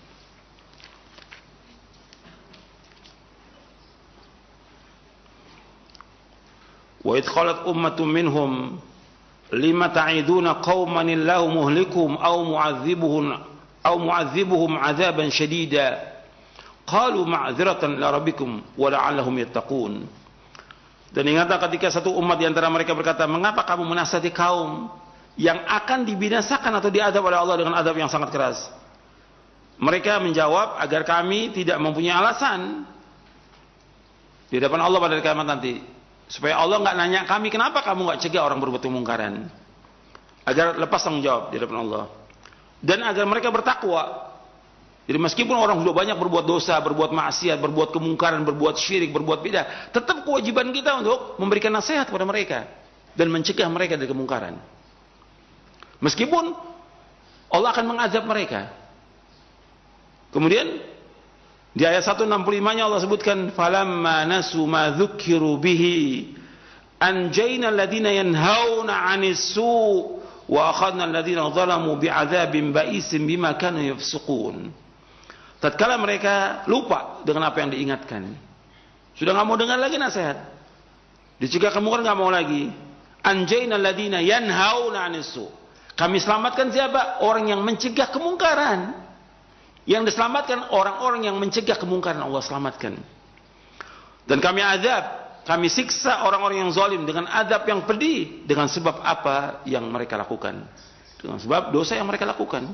wa idh qalat ummatun minhum lima ta'iduna qauman illahu muhlikum aw mu'adzibuhum aw mu'adzibuhum 'adzaban shadida qalu ma'dziratan ila rabbikum wa la'allahum yattaqun. Dan ingatlah ketika satu umat di antara mereka berkata, mengapa kamu menasihati kaum yang akan dibinasakan atau diadab oleh Allah dengan adab yang sangat keras? Mereka menjawab, agar kami tidak mempunyai alasan di depan Allah pada hari kiamat nanti, supaya Allah nggak nanya kami, kenapa kamu nggak cegah orang berbuat kemungkaran, agar lepas tanggung jawab di depan Allah, dan agar mereka bertakwa. Jadi meskipun orang sudah banyak berbuat dosa, berbuat maksiat, berbuat kemungkaran, berbuat syirik, berbuat bidah, tetap kewajiban kita untuk memberikan nasihat kepada mereka dan mencegah mereka dari kemungkaran. Meskipun Allah akan mengazab mereka. Kemudian di ayat seratus enam puluh lima-nya Allah sebutkan, falamma nasu ma dzukiru bihi anjayna alladziina yanhauna 'anis su' wa akhadna alladziina zalamu bi'adzabin ba'isin bima kanu yafsuqun. Tatkala mereka lupa dengan apa yang diingatkan, sudah nggak mau dengar lagi nasihat, dicegah kemungkaran nggak mau lagi. Anjayna alladziina yanhauna 'anis su'. Kami selamatkan siapa? Orang yang mencegah kemungkaran. Yang diselamatkan orang-orang yang mencegah kemungkaran, Allah selamatkan. Dan kami azab, kami siksa orang-orang yang zalim dengan azab yang pedih dengan sebab apa yang mereka lakukan, dengan sebab dosa yang mereka lakukan.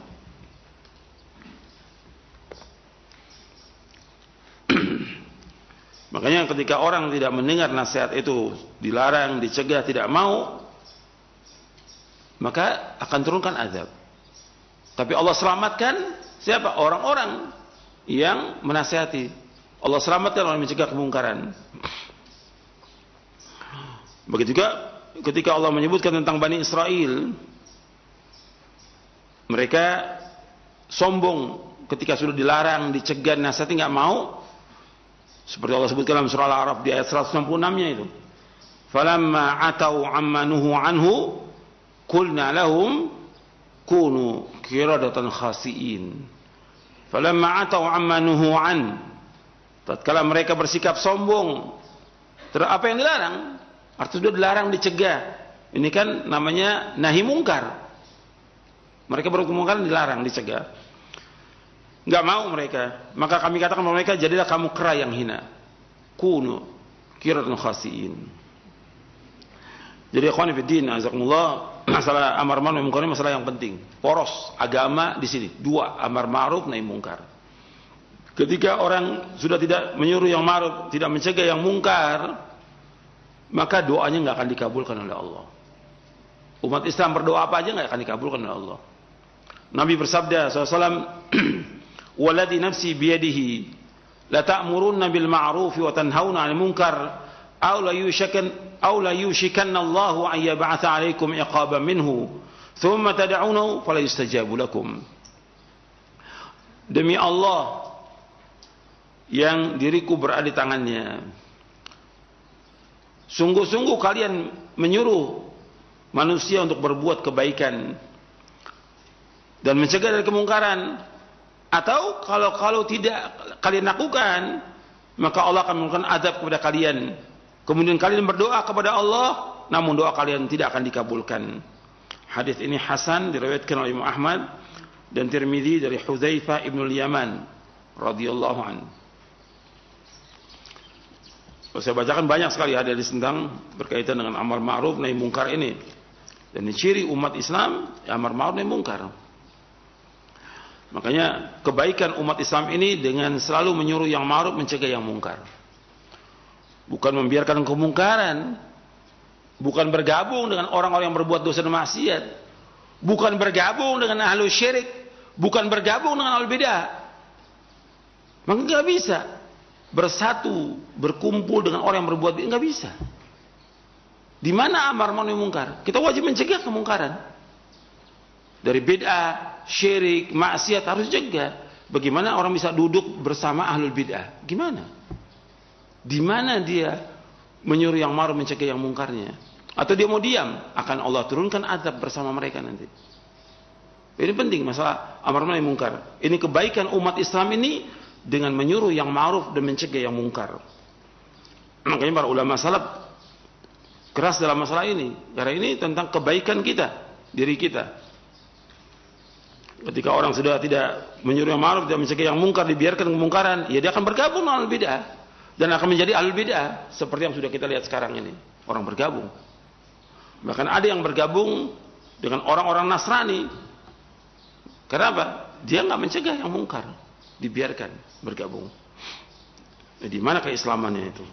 Makanya ketika orang tidak mendengar nasihat itu, dilarang, dicegah, tidak mau, maka akan turunkan azab. Tapi Allah selamatkan siapa? Orang-orang yang menasihati. Allah selamatkan orang yang mencegah kemungkaran. Begitu juga ketika Allah menyebutkan tentang Bani Israel, mereka sombong ketika sudah dilarang, dicegah, nasihati nggak mau. Seperti Allah sebutkan dalam surah Al-A'raf di ayat seratus enam puluh enam-nya itu. Falamma atau amma nuhu anhu qulna lahum kunu qiradatan khasiin. Falamma atau amma nuhu an, tatkala mereka bersikap sombong terhadap apa yang dilarang, artinya sudah dilarang, dicegah. Ini kan namanya nahi mungkar. Mereka berkemungkaran dilarang, dicegah. Enggak mau mereka, maka kami katakan kepada mereka, jadilah kamu kera yang hina. Kunu qiradatan khasiin. Jadi ikhwan fillah, azakumullah, masalah amar ma'ruf nahi munkar ini masalah yang penting. Poros agama di sini dua, amar ma'ruf nahi munkar. Ketika orang sudah tidak menyuruh yang ma'ruf, tidak mencegah yang munkar, maka doanya enggak akan dikabulkan oleh Allah. Umat Islam berdoa apa aja enggak akan dikabulkan oleh Allah. Nabi bersabda sallallahu alaihi wasallam, "Walladzi nafsi biyadihi la ta'murunna bil ma'ruf wa tanhauna 'anil munkar aw la yushakan aw la yushikanna Allahu an yab'atha 'alaikum iqaban minhu thumma tad'unahu fala yustajabu lakum." Demi Allah yang diriku berada di tangannya, sungguh-sungguh kalian menyuruh manusia untuk berbuat kebaikan dan mencegah dari kemungkaran, atau kalau kalau tidak kalian lakukan, maka Allah akan memberikan azab kepada kalian. Kemudian kalian berdoa kepada Allah, namun doa kalian tidak akan dikabulkan. Hadis ini hasan, diriwayatkan oleh Imam Ahmad dan Tirmidzi dari Hudzaifah ibn al-Yaman radhiyallahu anhu. Saya bacakan banyak sekali hadis tentang berkaitan dengan amar ma'ruf nahi munkar ini. Dan ini ciri umat Islam, amar ma'ruf nahi munkar. Makanya kebaikan umat Islam ini dengan selalu menyuruh yang ma'ruf, mencegah yang munkar. Bukan membiarkan kemungkaran. bukan bergabung dengan orang-orang yang berbuat dosa dan maksiat, bukan bergabung dengan ahlu syirik, bukan bergabung dengan ahlu bid'ah. Maka nggak bisa bersatu, berkumpul dengan orang yang berbuat bid'ah, nggak bisa. Di mana amar ma'ruf nahi munkar? Kita wajib mencegah kemungkaran. Dari bid'ah, syirik, maksiat harus cegah. Bagaimana orang bisa duduk bersama ahlul bid'ah? Gimana? Di mana dia menyuruh yang ma'ruf, mencegah yang mungkarnya? Atau dia mau diam? Akan Allah turunkan azab bersama mereka nanti. Ini penting masalah amar ma'ruf nahi munkar. Ini kebaikan umat Islam ini dengan menyuruh yang ma'ruf dan mencegah yang mungkar. Makanya para ulama salaf keras dalam masalah ini. Karena ini tentang kebaikan kita, diri kita. Ketika orang sudah tidak menyuruh yang ma'ruf, tidak mencegah yang mungkar, dibiarkan kemungkaran, ya dia akan bergabung dengan ahlul bid'ah dan akan menjadi ahlul bid'ah seperti yang sudah kita lihat sekarang ini. Orang bergabung. Bahkan ada yang bergabung dengan orang-orang Nasrani. Kenapa? Dia nggak mencegah yang mungkar, dibiarkan bergabung. Nah, di mana keislamannya itu?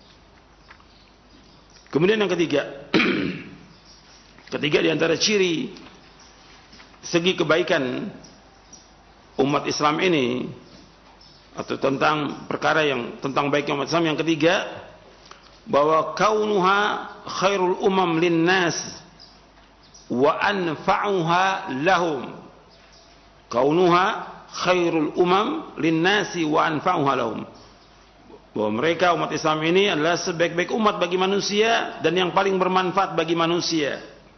Kemudian yang ketiga, ketiga di antara ciri segi kebaikan umat Islam ini, atau tentang perkara yang tentang baiknya umat Islam, yang ketiga, bahwa kaunuha khairul umam linnas wa anfa'uha lahum. Kaunuha khairul umam linnasi wa anfa'uha lahum. Bahwa mereka umat Islam ini adalah sebaik-baik umat bagi manusia dan yang paling bermanfaat bagi manusia.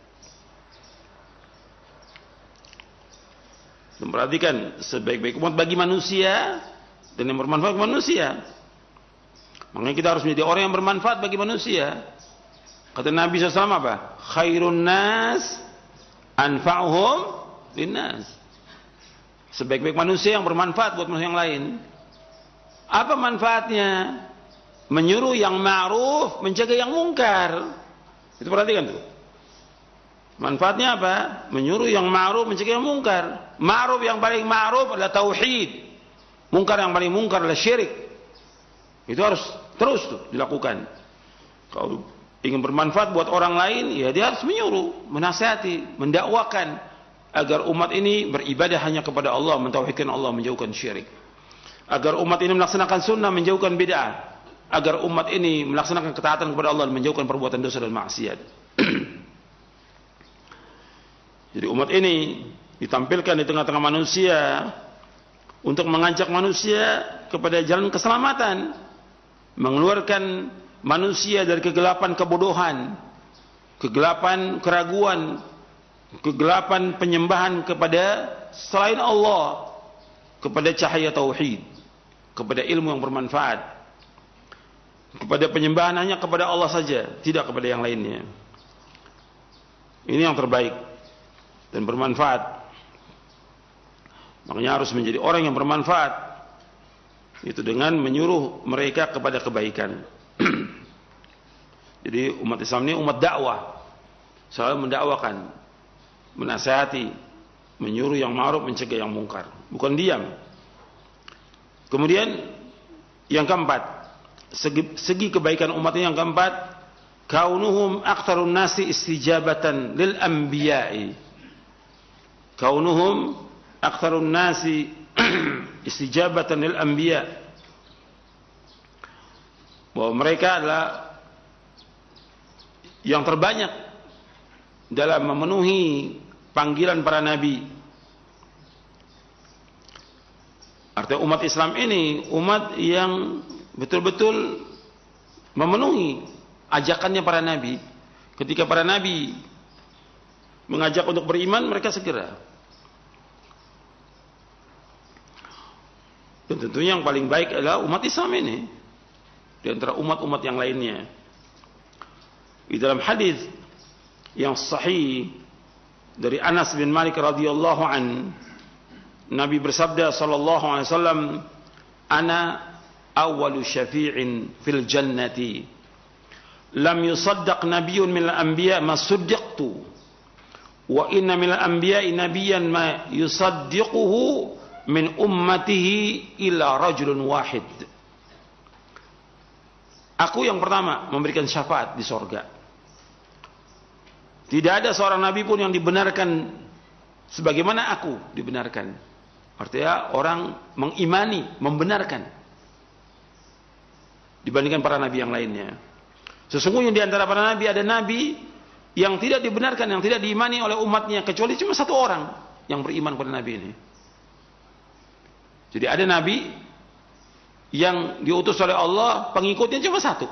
Perhatikan, sebaik-baik umat bagi manusia dan yang bermanfaat bagi manusia. Makanya kita harus menjadi orang yang bermanfaat bagi manusia. Kata Nabi shallallahu alaihi wasallam apa? Khairun nas anfa'uhum linnas. Sebaik-baik manusia yang bermanfaat buat manusia yang lain. Apa manfaatnya? Menyuruh yang ma'ruf, mencegah yang mungkar. Itu perhatikan tuh. Manfaatnya apa? Menyuruh yang ma'ruf, mencegah yang mungkar. Ma'ruf yang paling ma'ruf adalah tauhid. Mungkar yang paling mungkar adalah syirik. Itu harus terus tuh dilakukan. Kalau ingin bermanfaat buat orang lain, ya dia harus menyuruh, menasihati, mendakwakan agar umat ini beribadah hanya kepada Allah, mentauhidkan Allah, menjauhkan syirik. Agar umat ini melaksanakan sunnah, menjauhkan bid'ah. Agar umat ini melaksanakan ketaatan kepada Allah, menjauhkan perbuatan dosa dan maksiat. Jadi umat ini ditampilkan di tengah-tengah manusia untuk mengajak manusia kepada jalan keselamatan, mengeluarkan manusia dari kegelapan kebodohan, kegelapan keraguan, kegelapan penyembahan kepada selain Allah, kepada cahaya tauhid, kepada ilmu yang bermanfaat, kepada penyembahan hanya kepada Allah saja, tidak kepada yang lainnya. Ini yang terbaik dan bermanfaat. Makanya harus menjadi orang yang bermanfaat, itu dengan menyuruh mereka kepada kebaikan. Jadi umat Islam ini umat dakwah, selalu mendakwakan, menasihati, menyuruh yang ma'ruf, mencegah yang mungkar, bukan diam. Kemudian yang keempat, segi, segi kebaikan umat ini yang keempat, kaunuhum aktsarun nasi istijabatan lil anbiya'i. Kaunuhum aktsarun nasi istijabatan lil anbiya'. Bahwa mereka adalah yang terbanyak dalam memenuhi panggilan para nabi. Artinya umat Islam ini umat yang betul-betul memenuhi ajakannya para nabi. Ketika para nabi mengajak untuk beriman, mereka segera. Dan tentunya yang paling baik adalah umat Islam ini di antara umat-umat yang lainnya. Di dalam hadis yang sahih dari Anas bin Malik radhiyallahu an, Nabi bersabda sallallahu alaihi wasallam, "Ana awwalu syafi'in fil jannati. Lam yusaddaq nabiyyun min al-anbiya ma suddaqtu. Wa inna min al-anbiya'i nabiyyan ma yusaddiquhu min ummatihi illa rajulun wahid." Aku yang pertama memberikan syafaat di sorga. Tidak ada seorang nabi pun yang dibenarkan sebagaimana aku dibenarkan. Artinya orang mengimani, membenarkan dibandingkan para nabi yang lainnya. Sesungguhnya di antara para nabi ada nabi yang tidak dibenarkan, yang tidak diimani oleh umatnya, kecuali cuma satu orang yang beriman pada nabi ini. Jadi ada nabi yang diutus oleh Allah, pengikutnya cuma satu.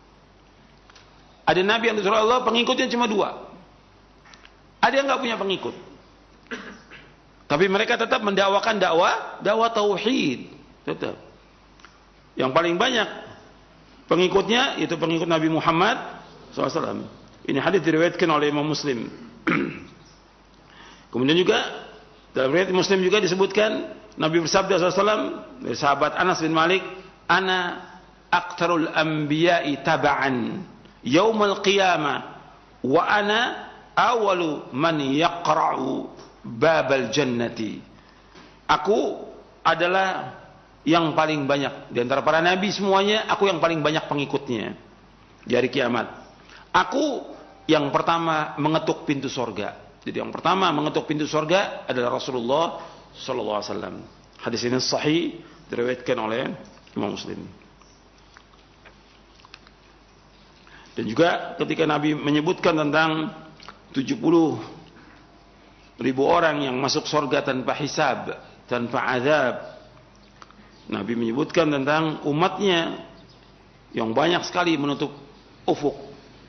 Ada nabi yang diutus oleh Allah, pengikutnya cuma dua. Ada yang nggak punya pengikut, tapi mereka tetap mendakwakan dakwah, dakwah tauhid. Tetap. Yang paling banyak pengikutnya itu pengikut Nabi Muhammad shallallahu alaihi wasallam. Ini hadis diriwayatkan oleh Imam Muslim. Kemudian juga dalam riwayat Muslim juga disebutkan Nabi bersabda shallallahu alaihi wasallam dari sahabat Anas bin Malik, "Ana aktsarul anbiya'i taba'an yaumal qiyamah wa ana awalu man yaqra'u babal jannati." Aku adalah yang paling banyak di antara para nabi semuanya, aku yang paling banyak pengikutnya di hari kiamat. Aku yang pertama mengetuk pintu surga. Jadi yang pertama mengetuk pintu surga adalah Rasulullah sallallahu alaihi wasallam. Hadis ini sahih diriwayatkan oleh Imam Muslim. Dan juga ketika Nabi menyebutkan tentang tujuh puluh ribu orang yang masuk surga tanpa hisab, tanpa azab, Nabi menyebutkan tentang umatnya yang banyak sekali menutup ufuk.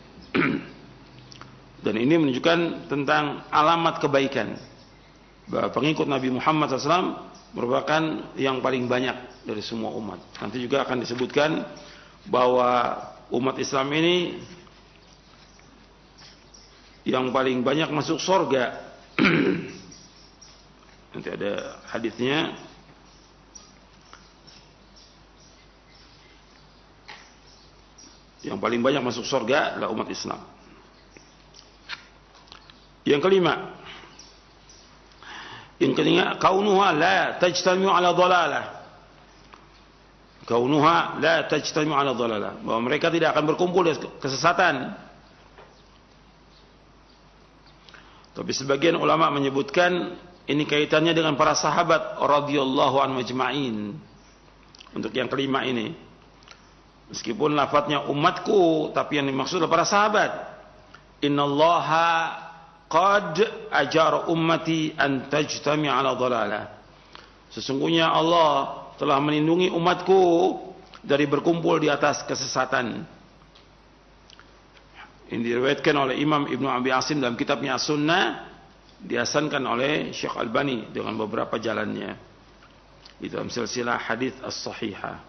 Dan ini menunjukkan tentang alamat kebaikan bahwa pengikut Nabi Muhammad shallallahu alaihi wasallam merupakan yang paling banyak dari semua umat. Nanti juga akan disebutkan bahwa umat Islam ini yang paling banyak masuk surga. Nanti ada hadisnya. Yang paling banyak masuk surga adalah umat Islam. Yang kelima, yang kelima, kaunuha la tajtami'u ala dhalalah. Kaunuha la tajtami'u ala dhalalah. Bahwa mereka tidak akan berkumpul di kesesatan. Tapi sebagian ulama menyebutkan ini kaitannya dengan para sahabat radhiyallahu anhum ajma'in. Untuk yang kelima ini, meskipun lafadznya umatku, tapi yang dimaksud adalah para sahabat. Innallaha qad ajara ummati an tajtami' ala dhalalah. Sesungguhnya Allah telah melindungi umatku dari berkumpul di atas kesesatan. Ini diriwayatkan oleh Imam Ibnu Abi Asim dalam kitabnya As-Sunnah, dihasankan oleh Syekh Albani dengan beberapa jalannya di dalam silsilah hadis as-sahihah.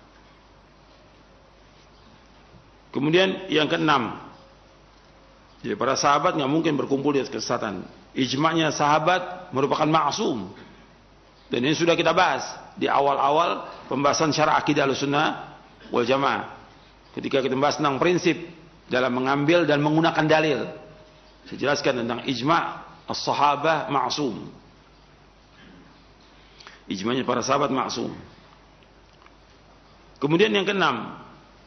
Kemudian yang keenam, jadi para sahabat nggak mungkin berkumpul di atas kesesatan. Ijma'nya sahabat merupakan ma'sum. Dan ini sudah kita bahas di awal-awal pembahasan syarah akidah Ahlussunnah wal Jamaah. Ketika kita bahas tentang prinsip dalam mengambil dan menggunakan dalil. Saya jelaskan tentang ijma' as-sahabah ma'sum. Ijma'nya para sahabat ma'sum. Kemudian yang keenam,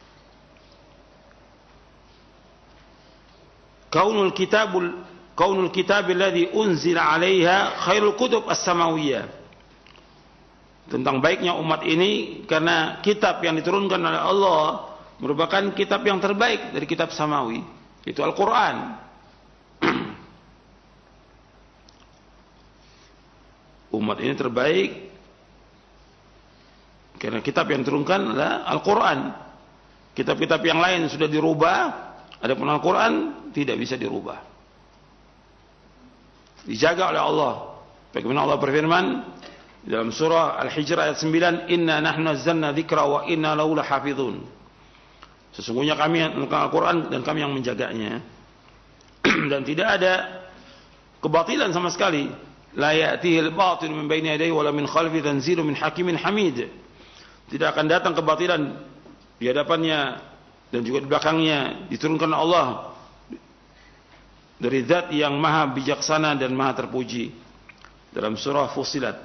kaunul kitabul kaunul kitab alladhi unzila 'alaiha khairul kutub as-samawiyah. Tentang baiknya umat ini karena kitab yang diturunkan oleh Allah merupakan kitab yang terbaik dari kitab samawi, itu Al-Qur'an. Umat ini terbaik karena kitab yang diturunkan adalah Al-Qur'an. Kitab-kitab yang lain sudah dirubah, adapun Al-Quran tidak bisa dirubah. Dijaga oleh Allah. Bagaimana Allah berfirman dalam surah Al-Hijr ayat sembilan, "Inna nahnu nazzalna dzikra wa inna lahu lahafizun." Sesungguhnya kami yang menurunkan Al-Quran dan kami yang menjaganya. Dan tidak ada kebatilan sama sekali. La ya'tihi al-batil min baini yadayhi wa la min khalfi, tanzilun min hakimin hamid. Tidak akan datang kebatilan di hadapannya dan juga di belakangnya, diturunkan Allah dari zat yang maha bijaksana dan maha terpuji. Dalam surah Fussilat.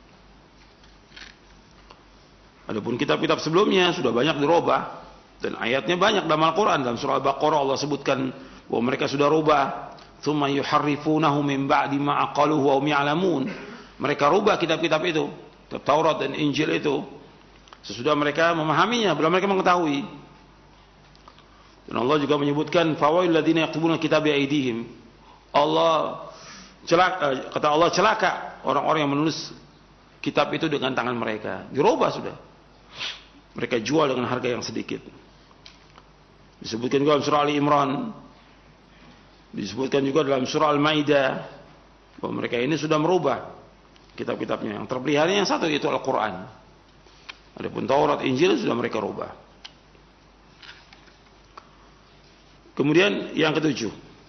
Adapun kitab-kitab sebelumnya sudah banyak dirubah dan ayatnya banyak dalam Al-Quran. Dalam surah Al-Baqarah Allah sebutkan bahwa mereka sudah rubah thumma yuharrifunahu min ba'di ma aqaluhu wa hum ya'lamun. Mereka rubah kitab-kitab itu, Taurat dan Injil itu, sesudah mereka memahaminya, belum mereka mengetahui. Dan Allah juga menyebutkan fawailul ladzina yaktubuna kitaba bi aydihim. Allah celaka, kata Allah celaka orang-orang yang menulis kitab itu dengan tangan mereka. Dirubah sudah. Mereka jual dengan harga yang sedikit. Disebutkan juga dalam surah Ali Imran, disebutkan juga dalam surah Al-Maidah, bahwa mereka ini sudah merubah kitab-kitabnya. Yang terpelihara yang satu yaitu Al-Quran. Adapun Taurat, Injil sudah mereka rubah. Kemudian yang ketujuh,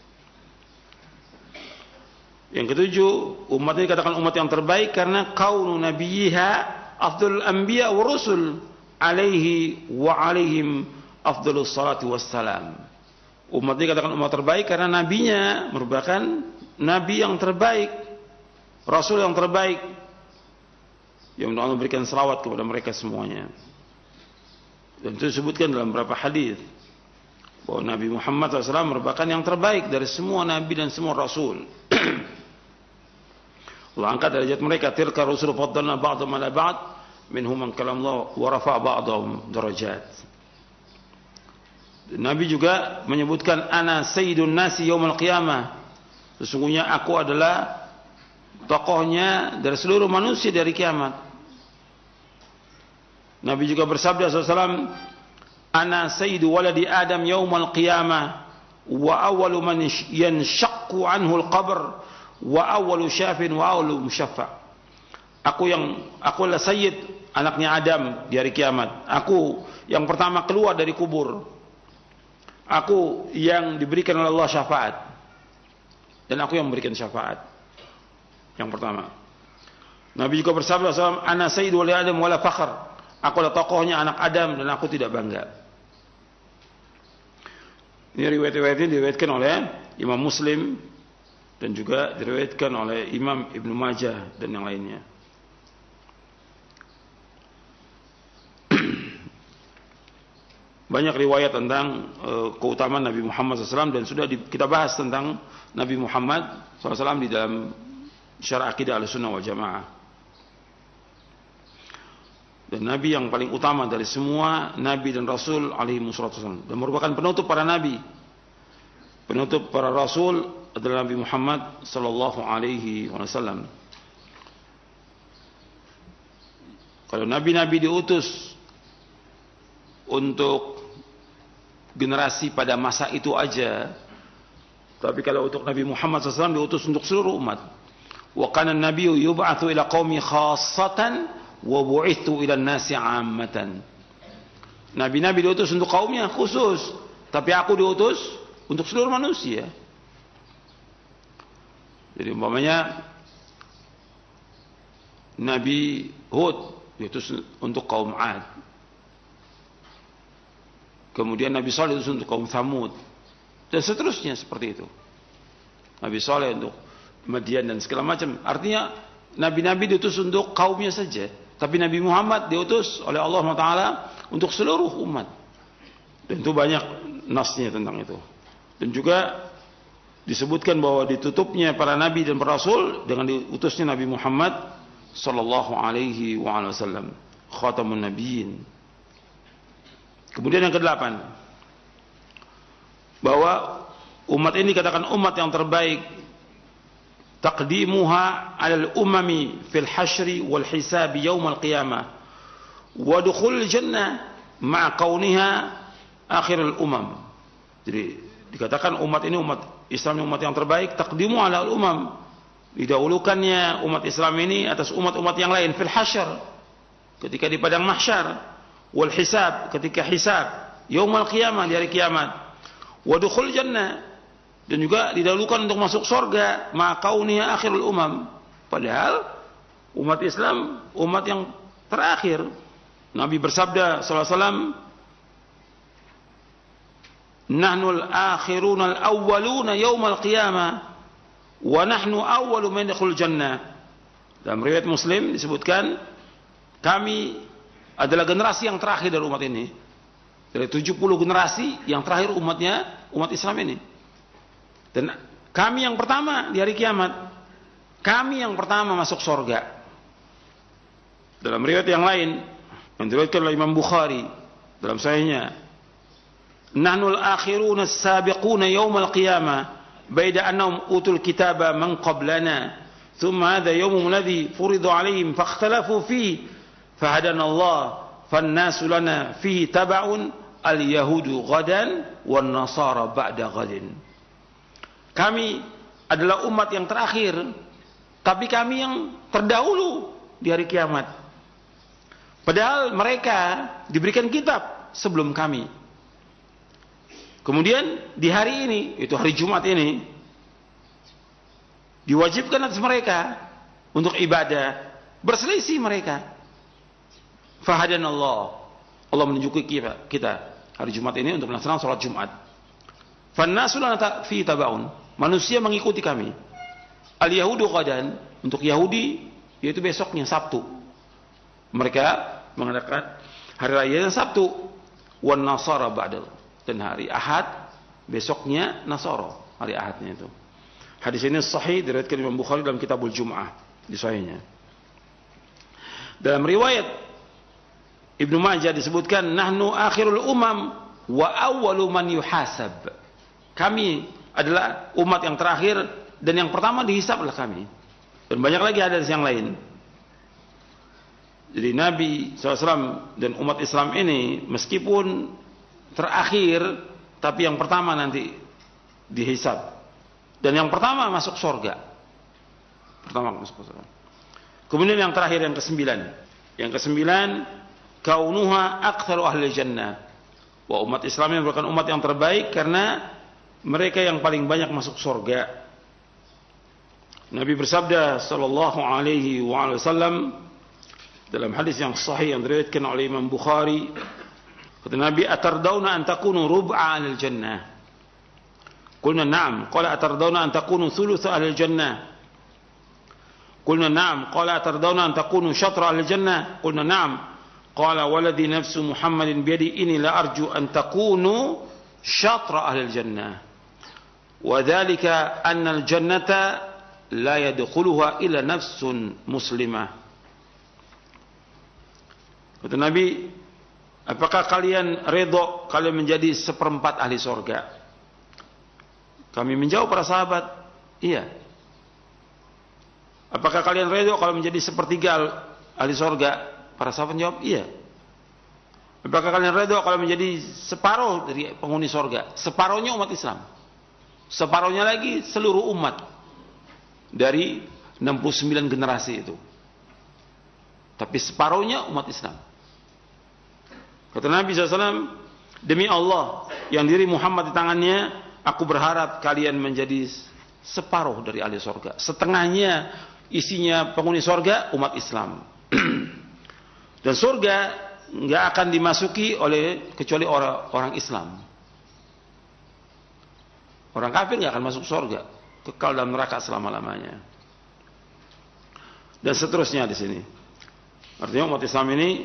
yang ketujuh, umat ini katakan umat yang terbaik karena kaunu nabiyha afdalul anbiya wa rusul alaihi wa alaihim afdalus salatu wassalam. Umat ini katakan umat terbaik karena nabinya merupakan nabi yang terbaik, rasul yang terbaik, yang Allah memberikan selawat kepada mereka semuanya. Dan itu disebutkan dalam beberapa hadis bahwa Nabi Muhammad shallallahu alaihi wasallam merupakan yang terbaik dari semua nabi dan semua rasul. Allah angkat derajat mereka. Tilka rusul faddalna ba'dhum ala ba'd minhum man kalamullah wa rafa'a ba'dhum darajat. Nabi juga menyebutkan ana sayyidun nasi yaumil qiyamah. Sesungguhnya aku adalah tokohnya dari seluruh manusia dari kiamat. Nabi juga bersabda sallallahu alaihi wasallam, ana sayyidu waladi adam yaumal qiyamah wa awwalu man yanshaqqu anhu al-qabr wa awwalu syafin wa awwalu musyaffa'. Aku yang aku adalah sayyid anaknya Adam di hari kiamat. Aku yang pertama keluar dari kubur. Aku yang diberikan oleh Allah syafaat. Dan aku yang memberikan syafaat. Yang pertama. Nabi juga bersabda sallallahu alaihi wasallam, ana sayyidu waladi adam wala fakhr. Aku adalah tokohnya anak Adam dan aku tidak bangga. Ini riwayat-riwayat ini diriwayatkan oleh Imam Muslim dan juga diriwayatkan oleh Imam Ibnu Majah dan yang lainnya. Banyak riwayat tentang uh, keutamaan Nabi Muhammad shallallahu alaihi wasallam dan sudah di, kita bahas tentang Nabi Muhammad shallallahu alaihi wasallam di dalam syarah akidah Ahlussunnah wal Jamaah. Dan Nabi yang paling utama dari semua Nabi dan Rasul alaihi wasallam dan merupakan penutup para Nabi. Penutup para Rasul adalah Nabi Muhammad sallallahu alaihi wasallam. Kalau Nabi-Nabi diutus untuk generasi pada masa itu aja, tapi kalau untuk Nabi Muhammad sallallahu alaihi wasallam diutus untuk seluruh umat. Wa kana an-nabiyyu yub'atsu ila qaumi khassatan wa bu'ithu ila an-nasi 'ammatan. Nabi-nabi diutus untuk kaumnya khusus, tapi aku diutus untuk seluruh manusia. Jadi umpamanya Nabi Hud diutus untuk kaum 'Ad. Kemudian Nabi Saleh diutus untuk kaum Tsamud. Dan seterusnya seperti itu. Nabi Saleh untuk Madian dan segala macam. Artinya nabi-nabi diutus untuk kaumnya saja. Tapi Nabi Muhammad diutus oleh Allah subhanahu wa taala untuk seluruh umat. Dan itu banyak nasnya tentang itu. Dan juga disebutkan bahwa ditutupnya para nabi dan para rasul dengan diutusnya Nabi Muhammad sallallahu alaihi wasallam, khatamun nabiyyin. Kemudian yang kedelapan, bahwa umat ini katakan umat yang terbaik, taqdimuha 'alal umami fil hasyri wal hisab yaum al qiyamah wa dukhul jannah ma'a kauniha akhirul umam. Jadi dikatakan umat ini umat Islam umat yang terbaik, taqdimu 'alal umam, didahulukannya umat Islam ini atas umat-umat yang lain fil hasyr, ketika di padang mahsyar, wal hisab, ketika hisab yaum al qiyamah, di hari kiamat, wa dukhul jannah, dan juga didahulukan untuk masuk surga ma'akauniha akhirul umam. Padahal umat Islam umat yang terakhir. Nabi bersabda sallallahu alaihi wasallam, nahnul akhiruna al-awwaluna yaumal qiyamah wa nahnu awwalu man yadkhulul jannah. Dalam riwayat Muslim disebutkan, kami adalah generasi yang terakhir dari umat ini. Dari tujuh puluh generasi yang terakhir umatnya, umat Islam ini. Dan Kami yang pertama di hari kiamat. Kami yang pertama masuk surga. Dalam riwayat yang lain yang diriwayatkan oleh Imam Bukhari dalam sahihnya, "Nahnul akhiruna as-sabiquna yaumal qiyamah, baida annahum utul kitaba man qablana, thumma hadha yaumul ladzi furida 'alaihim fakhtalafu fihi, fahadana Allah, fan-nasu lana fihi tab'un, al-yahudu ghadan wan nasara ba'da ghadin." Kami adalah umat yang terakhir, tapi kami yang terdahulu di hari kiamat. Padahal mereka diberikan kitab sebelum kami. Kemudian di hari ini, itu hari Jumat ini, diwajibkan atas mereka untuk ibadah, berselisih mereka. Fahadan Allah, Allah menunjuki kita, kita hari Jumat ini untuk melaksanakan sholat Jumat. Fannasu lana fi tabaun, manusia mengikuti kami. Al-Yahudu qadan, untuk Yahudi yaitu besoknya Sabtu. Mereka mengadakan hari raya Sabtu. Wan Nasara ba'dal, dan hari Ahad besoknya Nasara, hari Ahadnya itu. Hadis ini sahih diriwayatkan Imam Bukhari dalam Kitabul Jum'ah di sahihnya. Dalam riwayat Ibnu Majah disebutkan, "Nahnu akhirul umam wa awwalu man yuhasab." Kami adalah umat yang terakhir dan yang pertama dihisab adalah kami. Dan banyak lagi hadis yang lain. Jadi Nabi shallallahu alaihi wasallam dan umat Islam ini meskipun terakhir, tapi yang pertama nanti dihisab. Dan yang pertama masuk surga. Pertama masuk surga. Kemudian yang terakhir, yang kesembilan. Yang kesembilan, kaunuha aktsaru ahli jannah. Wah, umat Islam ini merupakan umat yang terbaik karena mereka yang paling banyak masuk surga. Nabi bersabda sallallahu alaihi wasallam dalam hadis yang sahih yang diriwayatkan oleh Imam Bukhari, kata Nabi, "Atardawna an takunu rub'a ahli jannah?" Qulna na'am. Qala atardawna an takunu thulutha ahli jannah? Qulna na'am. Qala atardawna an takunu syatra ahli jannah? Qulna na'am. Qala waladhi nafsu Muhammadin biyadi inni la arju an takunu syatra ahli jannah. وذلك أن الجنة لا يدخلها إلا نفس مسلمة. Kata Nabi, apakah kalian redha kalian menjadi seperempat ahli surga? Kami menjawab para sahabat, iya. Apakah kalian redha kalau menjadi sepertiga ahli surga? Para sahabat menjawab, iya. Apakah kalian redha kalau menjadi separuh dari penghuni surga? Separuhnya umat Islam. Separuhnya lagi seluruh umat dari enam puluh sembilan generasi itu. Tapi separuhnya umat Islam. Kata Nabi shallallahu alaihi wasallam, demi Allah yang diri Muhammad di tangannya, aku berharap kalian menjadi separuh dari ahli surga. Setengahnya isinya penghuni surga umat Islam. Dan surga nggak akan dimasuki oleh kecuali orang orang Islam. Orang kafir nggak akan masuk surga, kekal dalam neraka selama-lamanya. Dan seterusnya di sini. Artinya umat Islam ini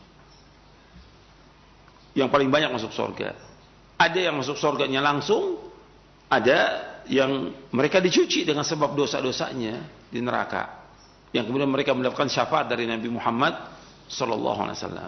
yang paling banyak masuk surga. Ada yang masuk surganya langsung, ada yang mereka dicuci dengan sebab dosa-dosanya di neraka. Yang kemudian mereka mendapatkan syafaat dari Nabi Muhammad sallallahu alaihi wasallam.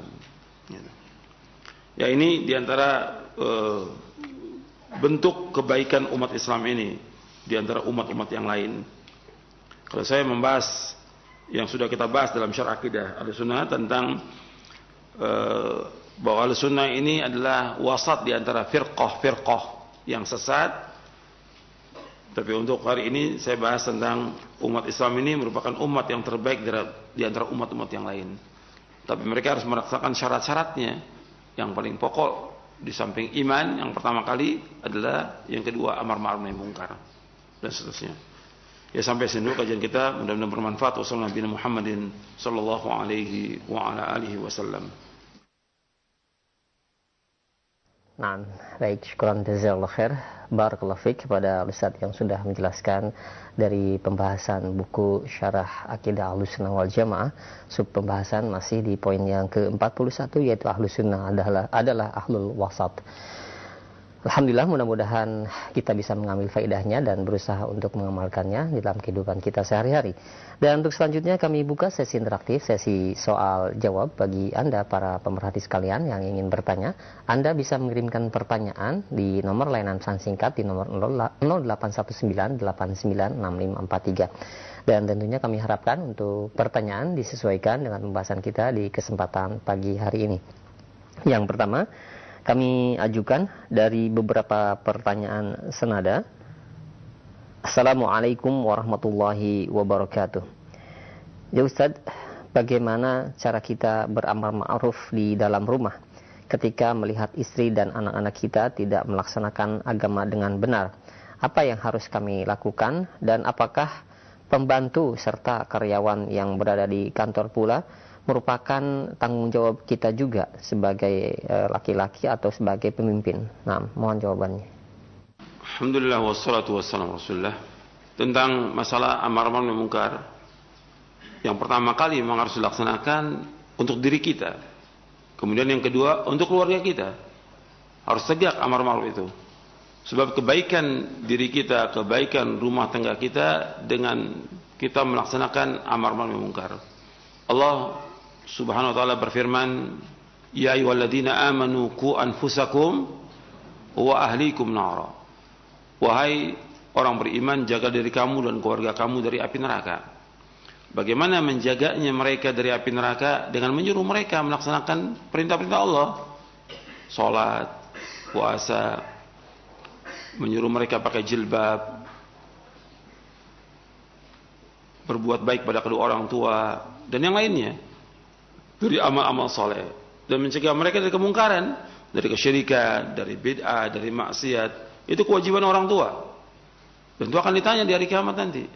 Ya, ini diantara uh, bentuk kebaikan umat Islam ini di antara umat-umat yang lain. Kalau saya membahas yang sudah kita bahas dalam syarah akidah Ahlussunnah tentang uh, bahwa Ahlussunnah ini adalah wasat di antara firqah-firqah yang sesat. Tapi untuk hari ini saya bahas tentang umat Islam ini merupakan umat yang terbaik di antara umat-umat yang lain. Tapi mereka harus melaksanakan syarat-syaratnya. Yang paling pokok di samping iman, yang pertama kali adalah yang kedua amar ma'ruf nahi munkar dan seterusnya. Ya, sampai sini dulu kajian kita, mudah-mudahan bermanfaat. Wassallallahu Nabi Muhammadin sallallahu alaihi wa ala alihi wasallam. Nah, baik, syukran jazakallahu khair. Barakallahu fiik kepada Ustaz yang sudah menjelaskan dari pembahasan buku Syarah Akidah Ahlussunnah wal Jamaah. Sub pembahasan masih di poin yang ke empat puluh satu, yaitu Ahlussunnah adalah adalah ahlul wasat. Alhamdulillah, mudah-mudahan kita bisa mengambil faedahnya dan berusaha untuk mengamalkannya di dalam kehidupan kita sehari-hari. Dan untuk selanjutnya kami buka sesi interaktif, sesi soal jawab bagi Anda para pemerhati sekalian yang ingin bertanya. Anda bisa mengirimkan pertanyaan di nomor layanan pesan singkat di nomor nol delapan satu sembilan delapan sembilan enam lima empat tiga. Dan tentunya kami harapkan untuk pertanyaan disesuaikan dengan pembahasan kita di kesempatan pagi hari ini. Yang pertama, kami ajukan dari beberapa pertanyaan senada. Assalamualaikum warahmatullahi wabarakatuh. Ya Ustadz, bagaimana cara kita beramar ma'ruf di dalam rumah ketika melihat istri dan anak-anak kita tidak melaksanakan agama dengan benar? Apa yang harus kami lakukan, dan apakah pembantu serta karyawan yang berada di kantor pula merupakan tanggung jawab kita juga sebagai uh, laki-laki atau sebagai pemimpin? Nah, mohon jawabannya. Alhamdulillah wassalatu wassalamu Rasulullah. Tentang masalah amar ma'ruf nahi munkar, yang pertama kali memang harus dilaksanakan untuk diri kita. Kemudian yang kedua untuk keluarga kita. Harus tegak amar ma'ruf itu. Sebab kebaikan diri kita, kebaikan rumah tangga kita dengan kita melaksanakan amar ma'ruf nahi munkar. Allah Subhanahu wa ta'ala berfirman, ya ayyuhalladzina amanu qu anfusakum wa ahlikum nara. Wahai orang beriman, jaga diri kamu dan keluarga kamu dari api neraka. Bagaimana menjaganya mereka dari api neraka? Dengan menyuruh mereka melaksanakan perintah-perintah Allah. Salat, puasa, menyuruh mereka pakai jilbab, berbuat baik pada kedua orang tua, dan yang lainnya dari amal-amal soleh, dan mencegah mereka dari kemungkaran, dari kesyirikan, dari bid'ah, dari maksiat. Itu kewajiban orang tua, dan itu akan ditanya di hari kiamat nanti.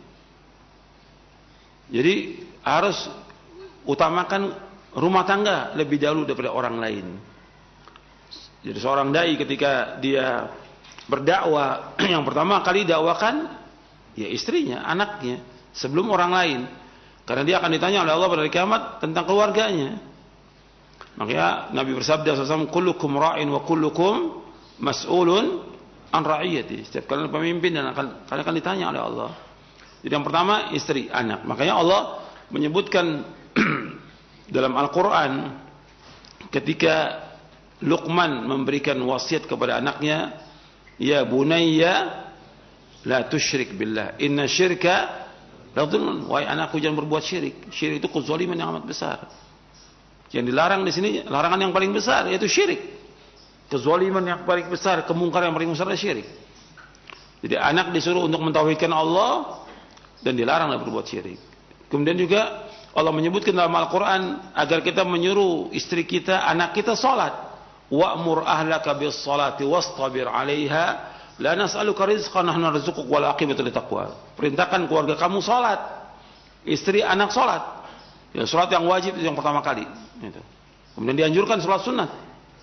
Jadi harus utamakan rumah tangga lebih dahulu daripada orang lain. Jadi seorang dai ketika dia berdakwah, yang pertama kali dakwakan ya istrinya, anaknya, sebelum orang lain. Karena dia akan ditanya oleh Allah pada hari kiamat tentang keluarganya. Makanya Nabi bersabda sallallahu alaihi wasallam, kullukum ra'in wa kullukum mas'ulun an ra'iyati. Setiap kalian pemimpin dan akan kalian akan ditanya oleh Allah. Jadi yang pertama istri, anak. Makanya Allah menyebutkan dalam Al-Qur'an ketika Luqman memberikan wasiat kepada anaknya, ya bunayya la tusyrik billah, inna syirka Rasulullah, wahai anakku jangan berbuat syirik. Syirik itu kezaliman yang amat besar. Yang dilarang di sini, larangan yang paling besar yaitu syirik. Kezaliman yang paling besar, kemungkaran yang paling besar adalah syirik. Jadi anak disuruh untuk mentauhidkan Allah dan dilarang berbuat syirik. Kemudian juga Allah menyebutkan dalam Al-Quran agar kita menyuruh istri kita, anak kita salat. Wa'mur ahlaka bis salati wastabir 'alaiha. La nas'aluka rizqan nahnu narzuquk wal aqibatu littaqwa. Perintahkan keluarga kamu salat, istri anak salat. Ya, salat yang wajib itu yang pertama kali. Itu. Kemudian dianjurkan salat sunat.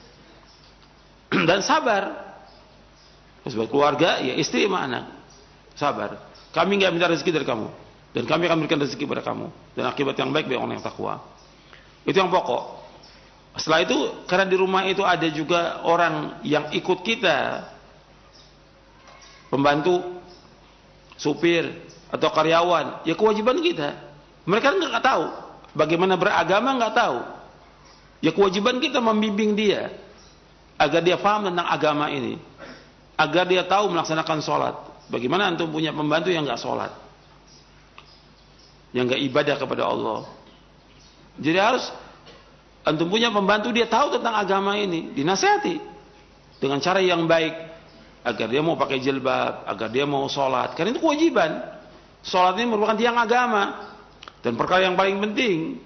Dan sabar. Sebagai keluarga, ya istri sama anak. Sabar. Kami enggak minta rezeki dari kamu, dan kami akan berikan rezeki kepada kamu, dan akibat yang baik bagi orang yang takwa. Itu yang pokok. Setelah itu, karena di rumah itu ada juga orang yang ikut kita, pembantu, supir, atau karyawan, ya kewajiban kita. Mereka nggak tahu bagaimana beragama, nggak tahu. Ya kewajiban kita membimbing dia agar dia paham tentang agama ini, agar dia tahu melaksanakan sholat. Bagaimana antum punya pembantu yang nggak sholat, yang nggak ibadah kepada Allah? Jadi harus antum punya pembantu dia tahu tentang agama ini, dinasihati dengan cara yang baik, agar dia mau pakai jilbab, agar dia mau sholat. Karena itu kewajiban. Sholat ini merupakan tiang agama. Dan perkara yang paling penting,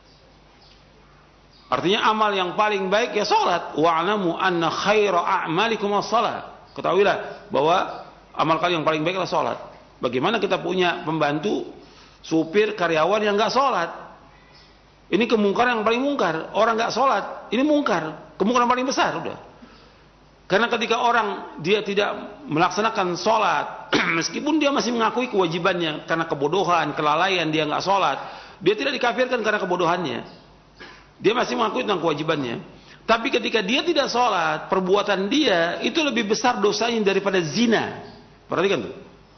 artinya amal yang paling baik ya sholat. Wa'alamu anna khaira a'malikum as-salat. Ketahuilah bahwa amal kalian yang paling baik adalah sholat. Bagaimana kita punya pembantu, supir, karyawan yang nggak sholat? Ini kemungkaran yang paling mungkar. Orang nggak sholat, ini mungkar. Kemungkaran paling besar udah. Karena ketika orang dia tidak melaksanakan sholat, meskipun dia masih mengakui kewajibannya, karena kebodohan, kelalaian dia nggak sholat, dia tidak dikafirkan karena kebodohannya. Dia masih mengakui tentang kewajibannya. Tapi ketika dia tidak sholat, perbuatan dia itu lebih besar dosanya daripada zina. Perhatikan tuh.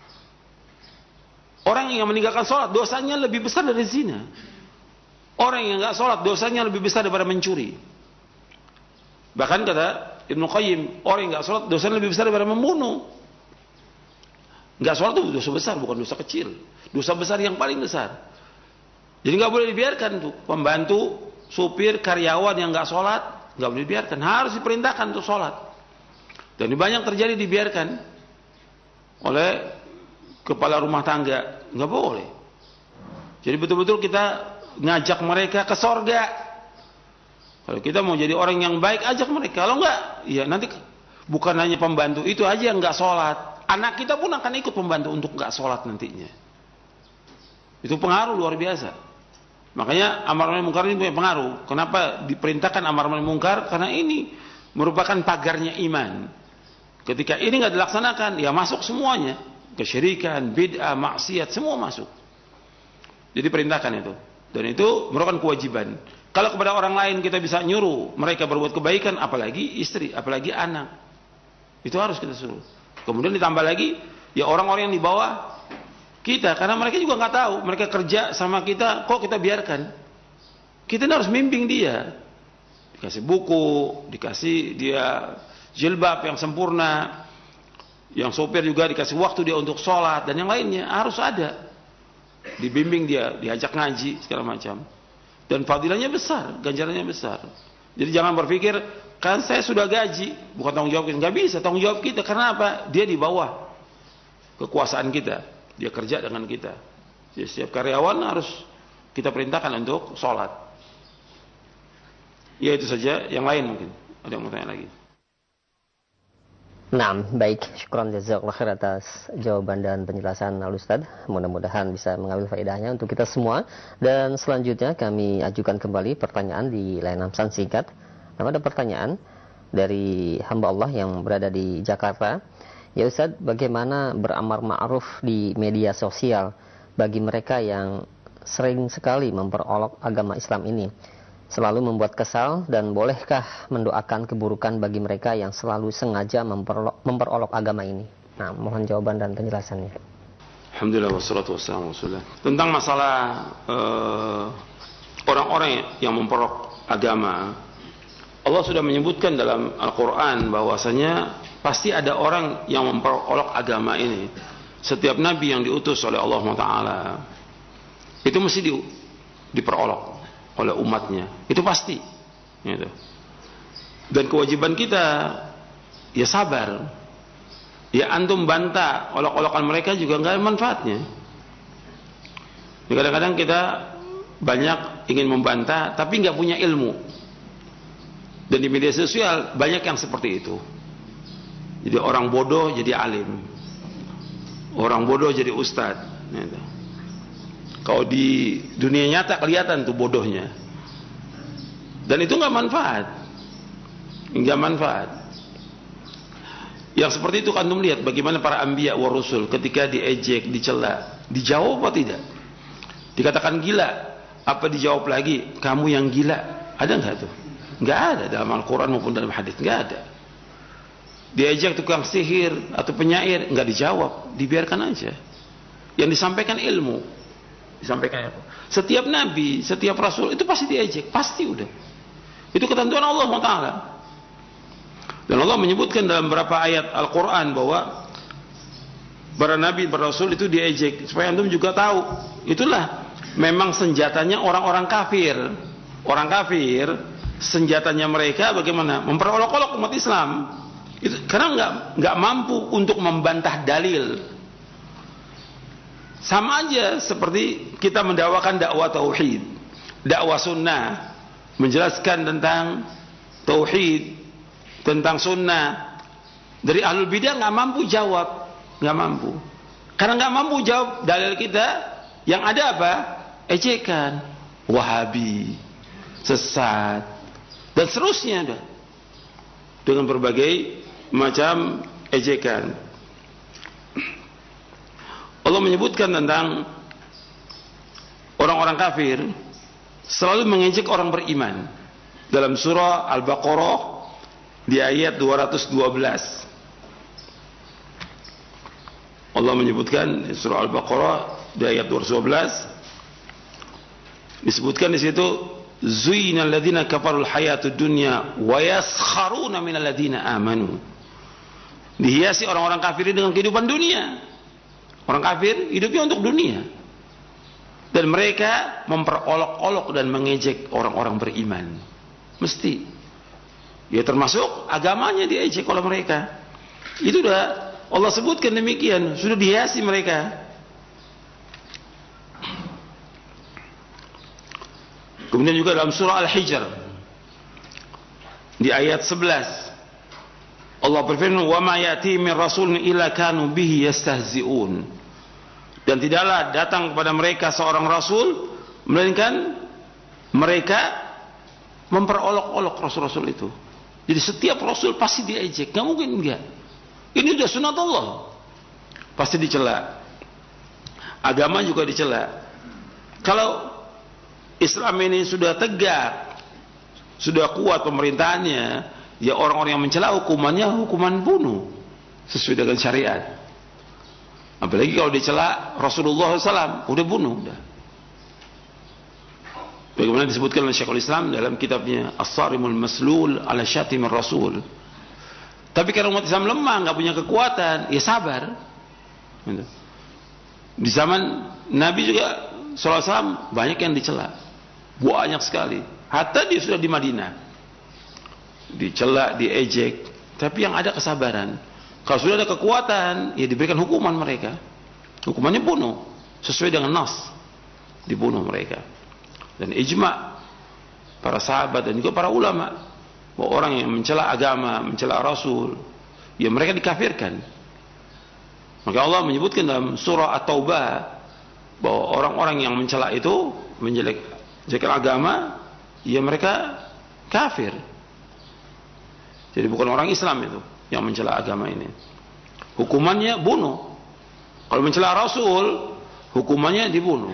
Orang yang meninggalkan sholat dosanya lebih besar dari zina. Orang yang nggak sholat dosanya lebih besar daripada mencuri. Bahkan kata Ibnu Qayyim, orang yang nggak sholat dosanya lebih besar daripada membunuh. Nggak sholat itu dosa besar, bukan dosa kecil. Dosa besar yang paling besar. Jadi nggak boleh dibiarkan tuh pembantu, supir, karyawan yang nggak sholat, nggak boleh dibiarkan. Harus diperintahkan untuk sholat. Dan ini banyak terjadi dibiarkan oleh kepala rumah tangga. Nggak boleh. Jadi betul-betul kita ngajak mereka ke sorga. Kalau kita mau jadi orang yang baik, ajak mereka. Kalau nggak, ya nanti bukan hanya pembantu itu aja yang nggak sholat. Anak kita pun akan ikut pembantu untuk nggak sholat nantinya. Itu pengaruh luar biasa. Makanya amar ma'ruf munkar ini punya pengaruh. Kenapa diperintahkan amar ma'ruf munkar? Karena ini merupakan pagarnya iman. Ketika ini nggak dilaksanakan, ya masuk semuanya. Kesyirikan, bid'ah, maksiat, semua masuk. Jadi perintahkan itu. Dan itu merupakan kewajiban. Kalau kepada orang lain kita bisa nyuruh mereka berbuat kebaikan, apalagi istri, apalagi anak. Itu harus kita suruh. Kemudian ditambah lagi, ya orang-orang yang di bawah kita, karena mereka juga nggak tahu, mereka kerja sama kita, kok kita biarkan? Kita harus bimbing dia, dikasih buku, dikasih dia jilbab yang sempurna, yang sopir juga dikasih waktu dia untuk sholat dan yang lainnya harus ada, dibimbing dia, diajak ngaji segala macam, dan fadilahnya besar, ganjarannya besar. Jadi jangan berpikir kan saya sudah gaji, bukan tanggung jawab kita. Nggak bisa, tanggung jawab kita. Karena apa? Dia di bawah kekuasaan kita. Dia kerja dengan kita. Jadi setiap karyawan harus kita perintahkan untuk sholat. Ya itu saja. Yang lain mungkin ada yang mau tanya lagi. Nah, baik. Syukran jazakallahu khair atas jawaban dan penjelasan Al-Ustaz. Mudah-mudahan bisa mengambil faedahnya untuk kita semua. Dan selanjutnya kami ajukan kembali pertanyaan di layanan pesan singkat. Nah, ada pertanyaan dari hamba Allah yang berada di Jakarta. Ya Ustaz, bagaimana beramar ma'ruf di media sosial bagi mereka yang sering sekali memperolok agama Islam ini? Selalu membuat kesal, dan bolehkah mendoakan keburukan bagi mereka yang selalu sengaja memperolok, memperolok agama ini? Nah, mohon jawaban dan penjelasannya. Alhamdulillah wassalatu wassalamu ala Rasulillah. Tentang masalah uh, orang-orang yang memperolok agama, Allah sudah menyebutkan dalam Al-Quran bahwasanya pasti ada orang yang memperolok agama ini. Setiap nabi yang diutus oleh Allah Taala itu mesti di, diperolok oleh umatnya. Itu pasti. Gitu. Dan kewajiban kita ya sabar. Ya antum bantah olok-olokan mereka juga nggak ada manfaatnya. Kadang-kadang kita banyak ingin membantah tapi nggak punya ilmu. Dan di media sosial banyak yang seperti itu. Jadi orang bodoh jadi alim, orang bodoh jadi ustad. Kalau di dunia nyata kelihatan tuh bodohnya. Dan itu nggak manfaat, nggak manfaat. Yang seperti itu kan antum lihat bagaimana para anbiya wa rusul ketika diejek, dicela, dijawab apa tidak? Dikatakan gila, apa dijawab lagi? Kamu yang gila, ada nggak tuh? Nggak ada dalam Al-Quran maupun dalam hadis, nggak ada. Diajak tukang sihir atau penyair, nggak dijawab, dibiarkan aja. Yang disampaikan ilmu, disampaikan ilmu. Setiap nabi, setiap rasul itu pasti diajak, pasti udah. Itu ketentuan Allah Taala. Dan Allah menyebutkan dalam beberapa ayat Al-Quran bahwa para nabi, para rasul itu diajak supaya antum juga tahu. Itulah memang senjatanya orang-orang kafir. Orang kafir senjatanya mereka bagaimana? Memperolok-olok umat Islam. Itu karena nggak nggak mampu untuk membantah dalil. Sama aja seperti kita mendakwakan dakwah tauhid, dakwah sunnah, menjelaskan tentang tauhid, tentang sunnah. Dari ahlul bidah nggak mampu jawab, nggak mampu. Karena nggak mampu jawab dalil kita, yang ada apa? Ejekan, Wahabi, sesat, dan seterusnya dah. Dengan berbagai macam ejekan. Allah menyebutkan tentang orang-orang kafir selalu mengejek orang beriman. dalam surah Al-Baqarah di ayat dua ratus dua belas. Allah menyebutkan surah Al-Baqarah di ayat dua ratus dua belas, disebutkan di situ, zuyyina alladziina kafarul hayatud dunya wa yaskharuna minal ladziina amanu. Dihiasi orang-orang kafir dengan kehidupan dunia. Orang kafir hidupnya untuk dunia. Dan mereka memperolok-olok dan mengejek orang-orang beriman. Mesti. Ya termasuk agamanya diejek oleh mereka. Itu dah Allah sebutkan demikian. Sudah dihiasi mereka. Kemudian juga dalam surah Al-Hijr di ayat sebelas Allah berfirman, wa ma yati min rasulin illa kanu bihi yastahzi'un. Dan tidaklah datang kepada mereka seorang rasul melainkan mereka memperolok-olok rasul-rasul itu. Jadi setiap rasul pasti diejek, enggak mungkin enggak. Ini sudah sunat Allah. Pasti dicela. Agama juga dicela. Kalau Islam ini sudah tegak, sudah kuat pemerintahannya, ya orang-orang yang mencela hukumannya hukuman bunuh sesuai dengan syariat. Apalagi kalau dicela Rasulullah shallallahu alaihi wasallam, udah bunuh, udah. Bagaimana disebutkan oleh Syekhul Islam dalam kitabnya As-Sarimul Maslul ala Syatimir Rasul. Tapi kalau umat Islam lemah, nggak punya kekuatan, ya sabar. Di zaman Nabi juga shallallahu alaihi wasallam banyak yang dicela, banyak sekali. Hatta dia sudah di Madinah, dicela, diejek, tapi yang ada kesabaran. Kalau sudah ada kekuatan, ya diberikan hukuman mereka. Hukumannya bunuh, sesuai dengan nas, dibunuh mereka. Dan ijma para sahabat dan juga para ulama, bahwa orang yang mencela agama, mencela Rasul, ya mereka dikafirkan. Maka Allah menyebutkan dalam surah At-Taubah bahwa orang-orang yang mencela itu, menjelek-jelekan agama, ya mereka kafir. Jadi bukan orang Islam itu yang mencela agama ini. Hukumannya bunuh. Kalau mencela Rasul, hukumannya dibunuh.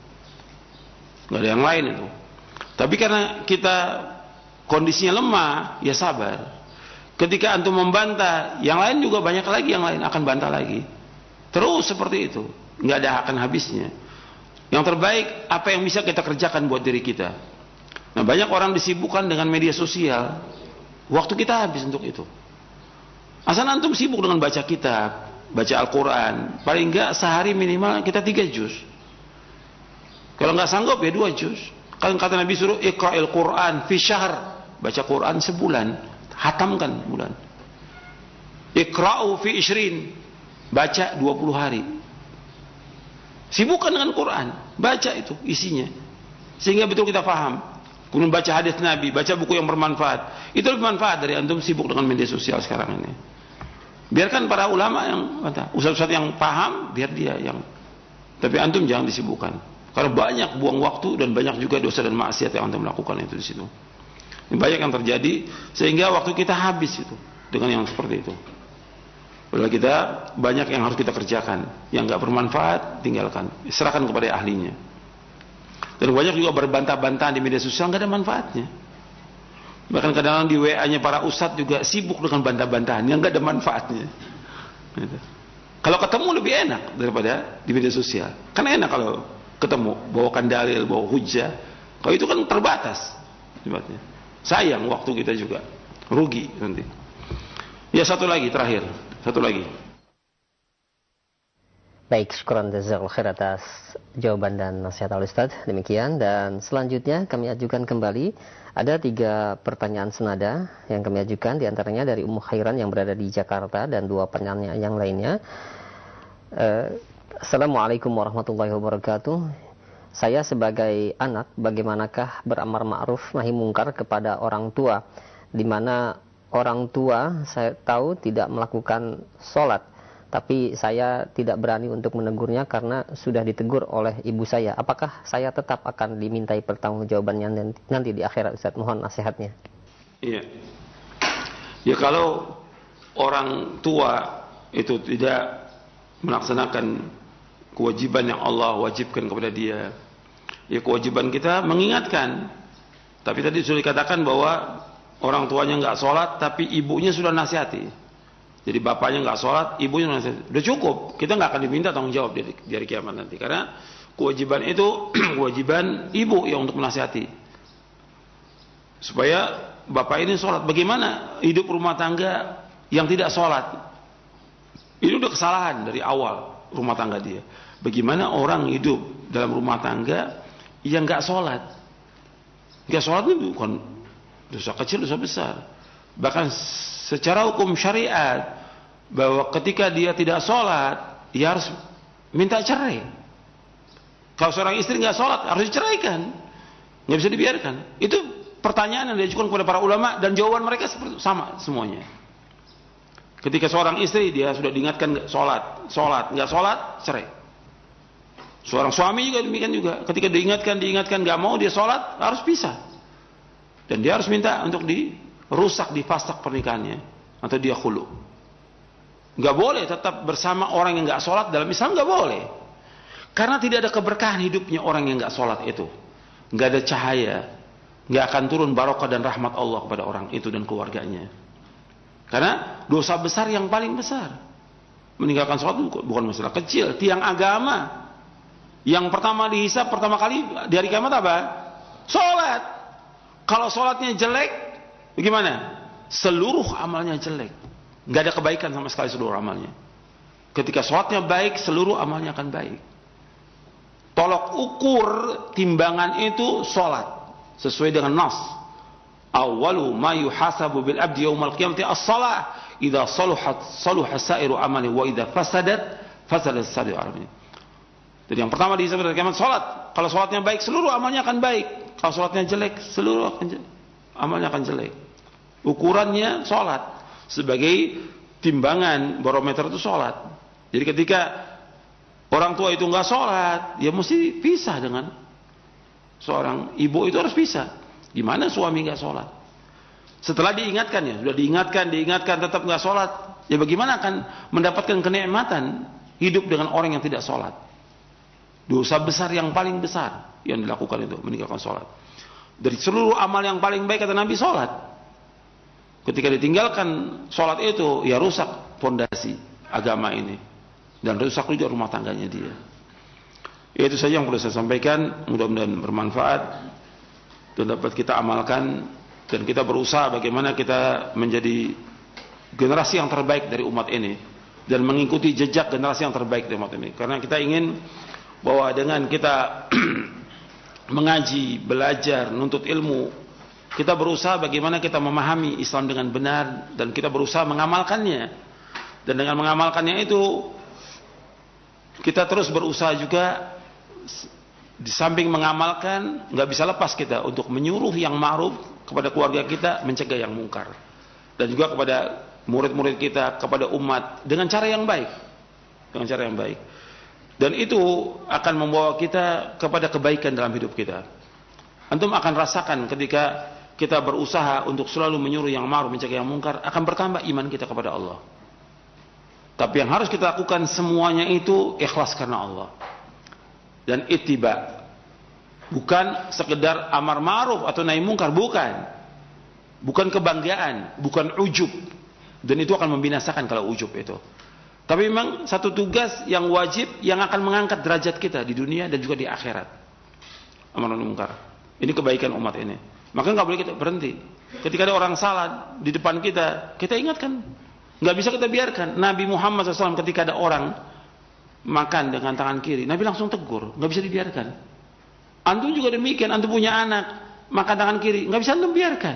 Nggak ada yang lain itu. Tapi karena kita kondisinya lemah, ya sabar. Ketika antum membantah, yang lain juga banyak lagi yang lain akan bantah lagi. Terus seperti itu, nggak ada akan habisnya. Yang terbaik apa yang bisa kita kerjakan buat diri kita. Nah, banyak orang disibukkan dengan media sosial. Waktu kita habis untuk itu. Asal antum sibuk dengan baca kitab, baca Al-Quran, paling enggak sehari minimal kita tiga juz. Kalau enggak sanggup ya dua juz. Kalau kata Nabi suruh iqra'il Quran fi syahr, baca Quran sebulan, hatamkan bulan. Iqra'u fi ishrin, baca dua puluh hari. Sibukkan dengan Quran, baca itu isinya, sehingga betul kita paham. Kemudian baca hadis Nabi, baca buku yang bermanfaat. Itu lebih manfaat dari antum sibuk dengan media sosial sekarang ini. Biarkan para ulama yang, ustaz-ustaz yang paham, biar dia yang. Tapi antum jangan disibukkan. Karena banyak buang waktu dan banyak juga dosa dan maksiat yang antum lakukan itu di situ. Ini banyak yang terjadi sehingga waktu kita habis itu dengan yang seperti itu. Padahal kita banyak yang harus kita kerjakan, yang enggak bermanfaat tinggalkan, serahkan kepada ahlinya. Dan banyak juga berbantah-bantahan di media sosial nggak ada manfaatnya. Bahkan kadang-kadang di W A-nya para ustadz juga sibuk dengan bantah-bantahan yang nggak ada manfaatnya. Gitu. Kalau ketemu lebih enak daripada di media sosial. Kan enak kalau ketemu, bawakan dalil, bawa hujah. Kalau itu kan terbatas. Sebabnya. Sayang waktu kita juga, rugi nanti. Ya satu lagi terakhir, satu lagi. Baik, syukuran jazakallahu khair atas jawaban dan nasihat Al-Ustaz. Demikian, dan selanjutnya kami ajukan kembali ada tiga pertanyaan senada yang kami ajukan, diantaranya dari Ummu Khairan yang berada di Jakarta dan dua penanya yang lainnya. Uh, Assalamualaikum warahmatullahi wabarakatuh. Saya sebagai anak, bagaimanakah beramar ma'ruf nahi mungkar kepada orang tua, di mana orang tua saya tahu tidak melakukan sholat, tapi saya tidak berani untuk menegurnya karena sudah ditegur oleh ibu saya. Apakah saya tetap akan dimintai pertanggungjawabannya nanti di akhirat, Ustaz? Mohon nasihatnya. Iya. Ya kalau orang tua itu tidak melaksanakan kewajiban yang Allah wajibkan kepada dia, ya kewajiban kita mengingatkan Tapi tadi sudah dikatakan bahwa orang tuanya nggak sholat, tapi ibunya sudah nasihati. Jadi bapaknya nggak sholat, ibunya nasihati. Udah cukup. Kita nggak akan diminta tanggung jawab dari, dari kiamat nanti. Karena kewajiban itu kewajiban ibu yang untuk menasihati. Supaya bapak ini sholat. Bagaimana hidup rumah tangga yang tidak sholat? Ini udah kesalahan dari awal rumah tangga dia. Bagaimana orang hidup dalam rumah tangga yang nggak sholat? Nggak sholat itu bukan dosa kecil, dosa besar. Bahkan secara hukum syariat bahwa ketika dia tidak sholat, dia harus minta cerai. Kalau seorang istri nggak sholat harus diceraikan, nggak bisa dibiarkan. Itu pertanyaan yang diajukan kepada para ulama dan jawaban mereka seperti sama semuanya. Ketika seorang istri dia sudah diingatkan sholat, sholat nggak sholat, cerai. Seorang suami juga demikian juga. Ketika diingatkan, diingatkan nggak mau dia sholat, harus pisah. Dan dia harus minta untuk dirusak, difasak pernikahannya, atau dia khulu. Nggak boleh tetap bersama orang yang nggak sholat dalam Islam, nggak boleh. Karena tidak ada keberkahan hidupnya orang yang nggak sholat itu. Nggak ada cahaya, nggak akan turun barokah dan rahmat Allah kepada orang itu dan keluarganya. Karena dosa besar yang paling besar. Meninggalkan sholat bukan masalah kecil, tiang agama. Yang pertama dihisab pertama kali di hari kiamat apa? Sholat. Kalau sholatnya jelek, bagaimana? Seluruh amalnya jelek. Nggak ada kebaikan sama sekali seluruh amalnya. Ketika sholatnya baik, seluruh amalnya akan baik. Tolok ukur timbangan itu sholat. Sesuai dengan nas. Awalu ma yuhasabu bil abdi yaumal qiyamati as-salah. Idza saluhat saluha sa'iru amali wa idza fasadat fasadat sa'iru amali. Jadi yang pertama dihisab dari kiamat sholat. Kalau sholatnya baik, seluruh amalnya akan baik. Kalau sholatnya jelek, seluruh akan jelek. Amalnya akan jelek. Ukurannya sholat. Sebagai timbangan barometer itu sholat. Jadi ketika orang tua itu nggak sholat, ya mesti pisah dengan seorang ibu itu harus pisah. Gimana suami nggak sholat? Setelah diingatkan ya, sudah diingatkan, diingatkan tetap nggak sholat. Ya bagaimana akan mendapatkan kenikmatan hidup dengan orang yang tidak sholat? Dosa besar yang paling besar yang dilakukan itu meninggalkan sholat. Dari seluruh amal yang paling baik kata Nabi sholat. Ketika ditinggalkan sholat itu ya rusak fondasi agama ini dan rusak juga rumah tangganya dia. Itu saja yang perlu saya sampaikan. Mudah-mudahan bermanfaat dan dapat kita amalkan dan kita berusaha bagaimana kita menjadi generasi yang terbaik dari umat ini dan mengikuti jejak generasi yang terbaik dari umat ini. Karena kita ingin bahwa dengan kita mengaji, belajar, nuntut ilmu, kita berusaha bagaimana kita memahami Islam dengan benar dan kita berusaha mengamalkannya. Dan dengan mengamalkannya itu kita terus berusaha juga di samping mengamalkan, nggak bisa lepas kita untuk menyuruh yang ma'ruf kepada keluarga kita, mencegah yang mungkar. Dan juga kepada murid-murid kita, kepada umat dengan cara yang baik. Dengan cara yang baik. Dan itu akan membawa kita kepada kebaikan dalam hidup kita. Antum akan rasakan ketika kita berusaha untuk selalu menyuruh yang ma'ruf, mencegah yang mungkar, akan bertambah iman kita kepada Allah. Tapi yang harus kita lakukan semuanya itu ikhlas karena Allah. Dan ittiba. Bukan sekedar amar ma'ruf atau nahi mungkar, bukan. Bukan kebanggaan, bukan ujub. Dan itu akan membinasakan kalau ujub itu. Tapi memang satu tugas yang wajib yang akan mengangkat derajat kita di dunia dan juga di akhirat. Amar nahi mungkar. Ini kebaikan umat ini. Maka nggak boleh kita berhenti. Ketika ada orang salah di depan kita, kita ingatkan. Nggak bisa kita biarkan. Nabi Muhammad shallallahu alaihi wasallam ketika ada orang makan dengan tangan kiri, Nabi langsung tegur. Nggak bisa dibiarkan. Antum juga demikian. Antum punya anak makan tangan kiri, nggak bisa antum biarkan.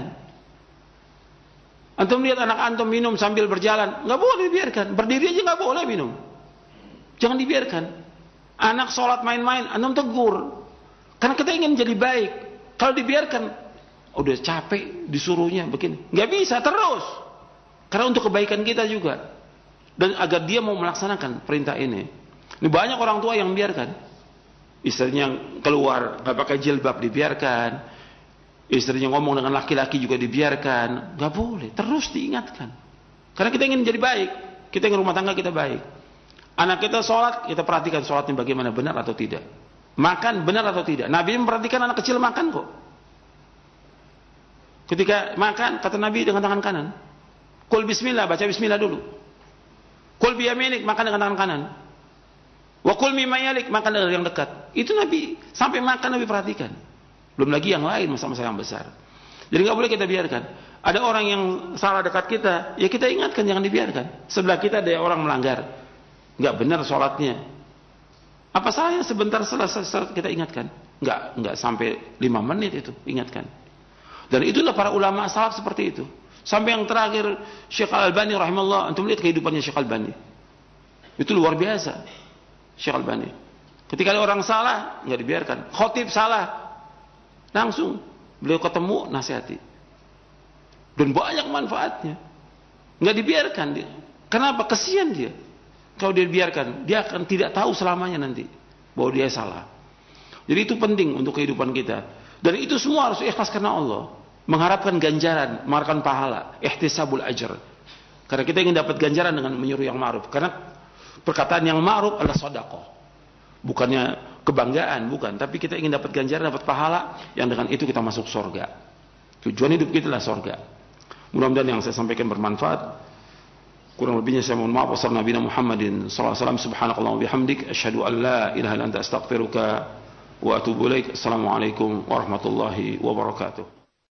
Antum lihat anak antum minum sambil berjalan, nggak boleh dibiarkan. Berdiri aja nggak boleh minum. Jangan dibiarkan. Anak sholat main-main, antum tegur. Karena kita ingin jadi baik. Kalau dibiarkan, udah capek disuruhnya begini, nggak bisa terus. Karena untuk kebaikan kita juga. Dan agar dia mau melaksanakan perintah ini. Ini banyak orang tua yang biarkan. Istrinya keluar nggak pakai jilbab dibiarkan. Istrinya ngomong dengan laki-laki juga dibiarkan. Nggak boleh, terus diingatkan. Karena kita ingin jadi baik. Kita ingin rumah tangga kita baik. Anak kita sholat, kita perhatikan sholatnya bagaimana, benar atau tidak. Makan benar atau tidak. Nabi memperhatikan anak kecil makan kok. Ketika makan, kata Nabi dengan tangan kanan. Qul bismillah, baca bismillah dulu. Qul biyaminik, makan dengan tangan kanan. Wa qul mimma yalik, makan dengan yang dekat. Itu Nabi, sampai makan Nabi perhatikan. Belum lagi yang lain, masa-masa yang besar. Jadi nggak boleh kita biarkan. Ada orang yang salah dekat kita, ya kita ingatkan, jangan dibiarkan. Sebelah kita ada orang melanggar, nggak benar sholatnya. Apa salahnya sebentar selesai kita ingatkan? Nggak, nggak sampai lima menit itu, ingatkan. Dan itulah para ulama salaf seperti itu. Sampai yang terakhir Syekh Al-Albani rahimahullah, antum lihat kehidupannya Syekh Al-Albani. Itu luar biasa. Syekh Al-Albani. Ketika ada orang salah, nggak dibiarkan. Khotib salah, langsung beliau ketemu nasihati. Dan banyak manfaatnya. Nggak dibiarkan dia. Kenapa? Kesian dia. Kalau dia biarkan, dia akan tidak tahu selamanya nanti bahwa dia salah. Jadi itu penting untuk kehidupan kita. Dan itu semua harus ikhlas karena Allah. Mengharapkan ganjaran, mengharapkan pahala, ihtisabul ajr. Karena kita ingin dapat ganjaran dengan menyuruh yang ma'ruf. Karena perkataan yang ma'ruf adalah sedekah. Bukannya kebanggaan, bukan. Tapi kita ingin dapat ganjaran, dapat pahala, yang dengan itu kita masuk surga. Tujuan hidup kita adalah surga. Mudah-mudahan yang saya sampaikan bermanfaat. Kurang lebihnya saya mohon maaf. Wassalamualaikum Nabi Muhammadin sallallahu alaihi wasallam. Subhanakallah wa bihamdik. Asyhadu an la ilaha illa anta astaghfiruka wa atubu ilaik. Assalamualaikum warahmatullahi wabarakatuh.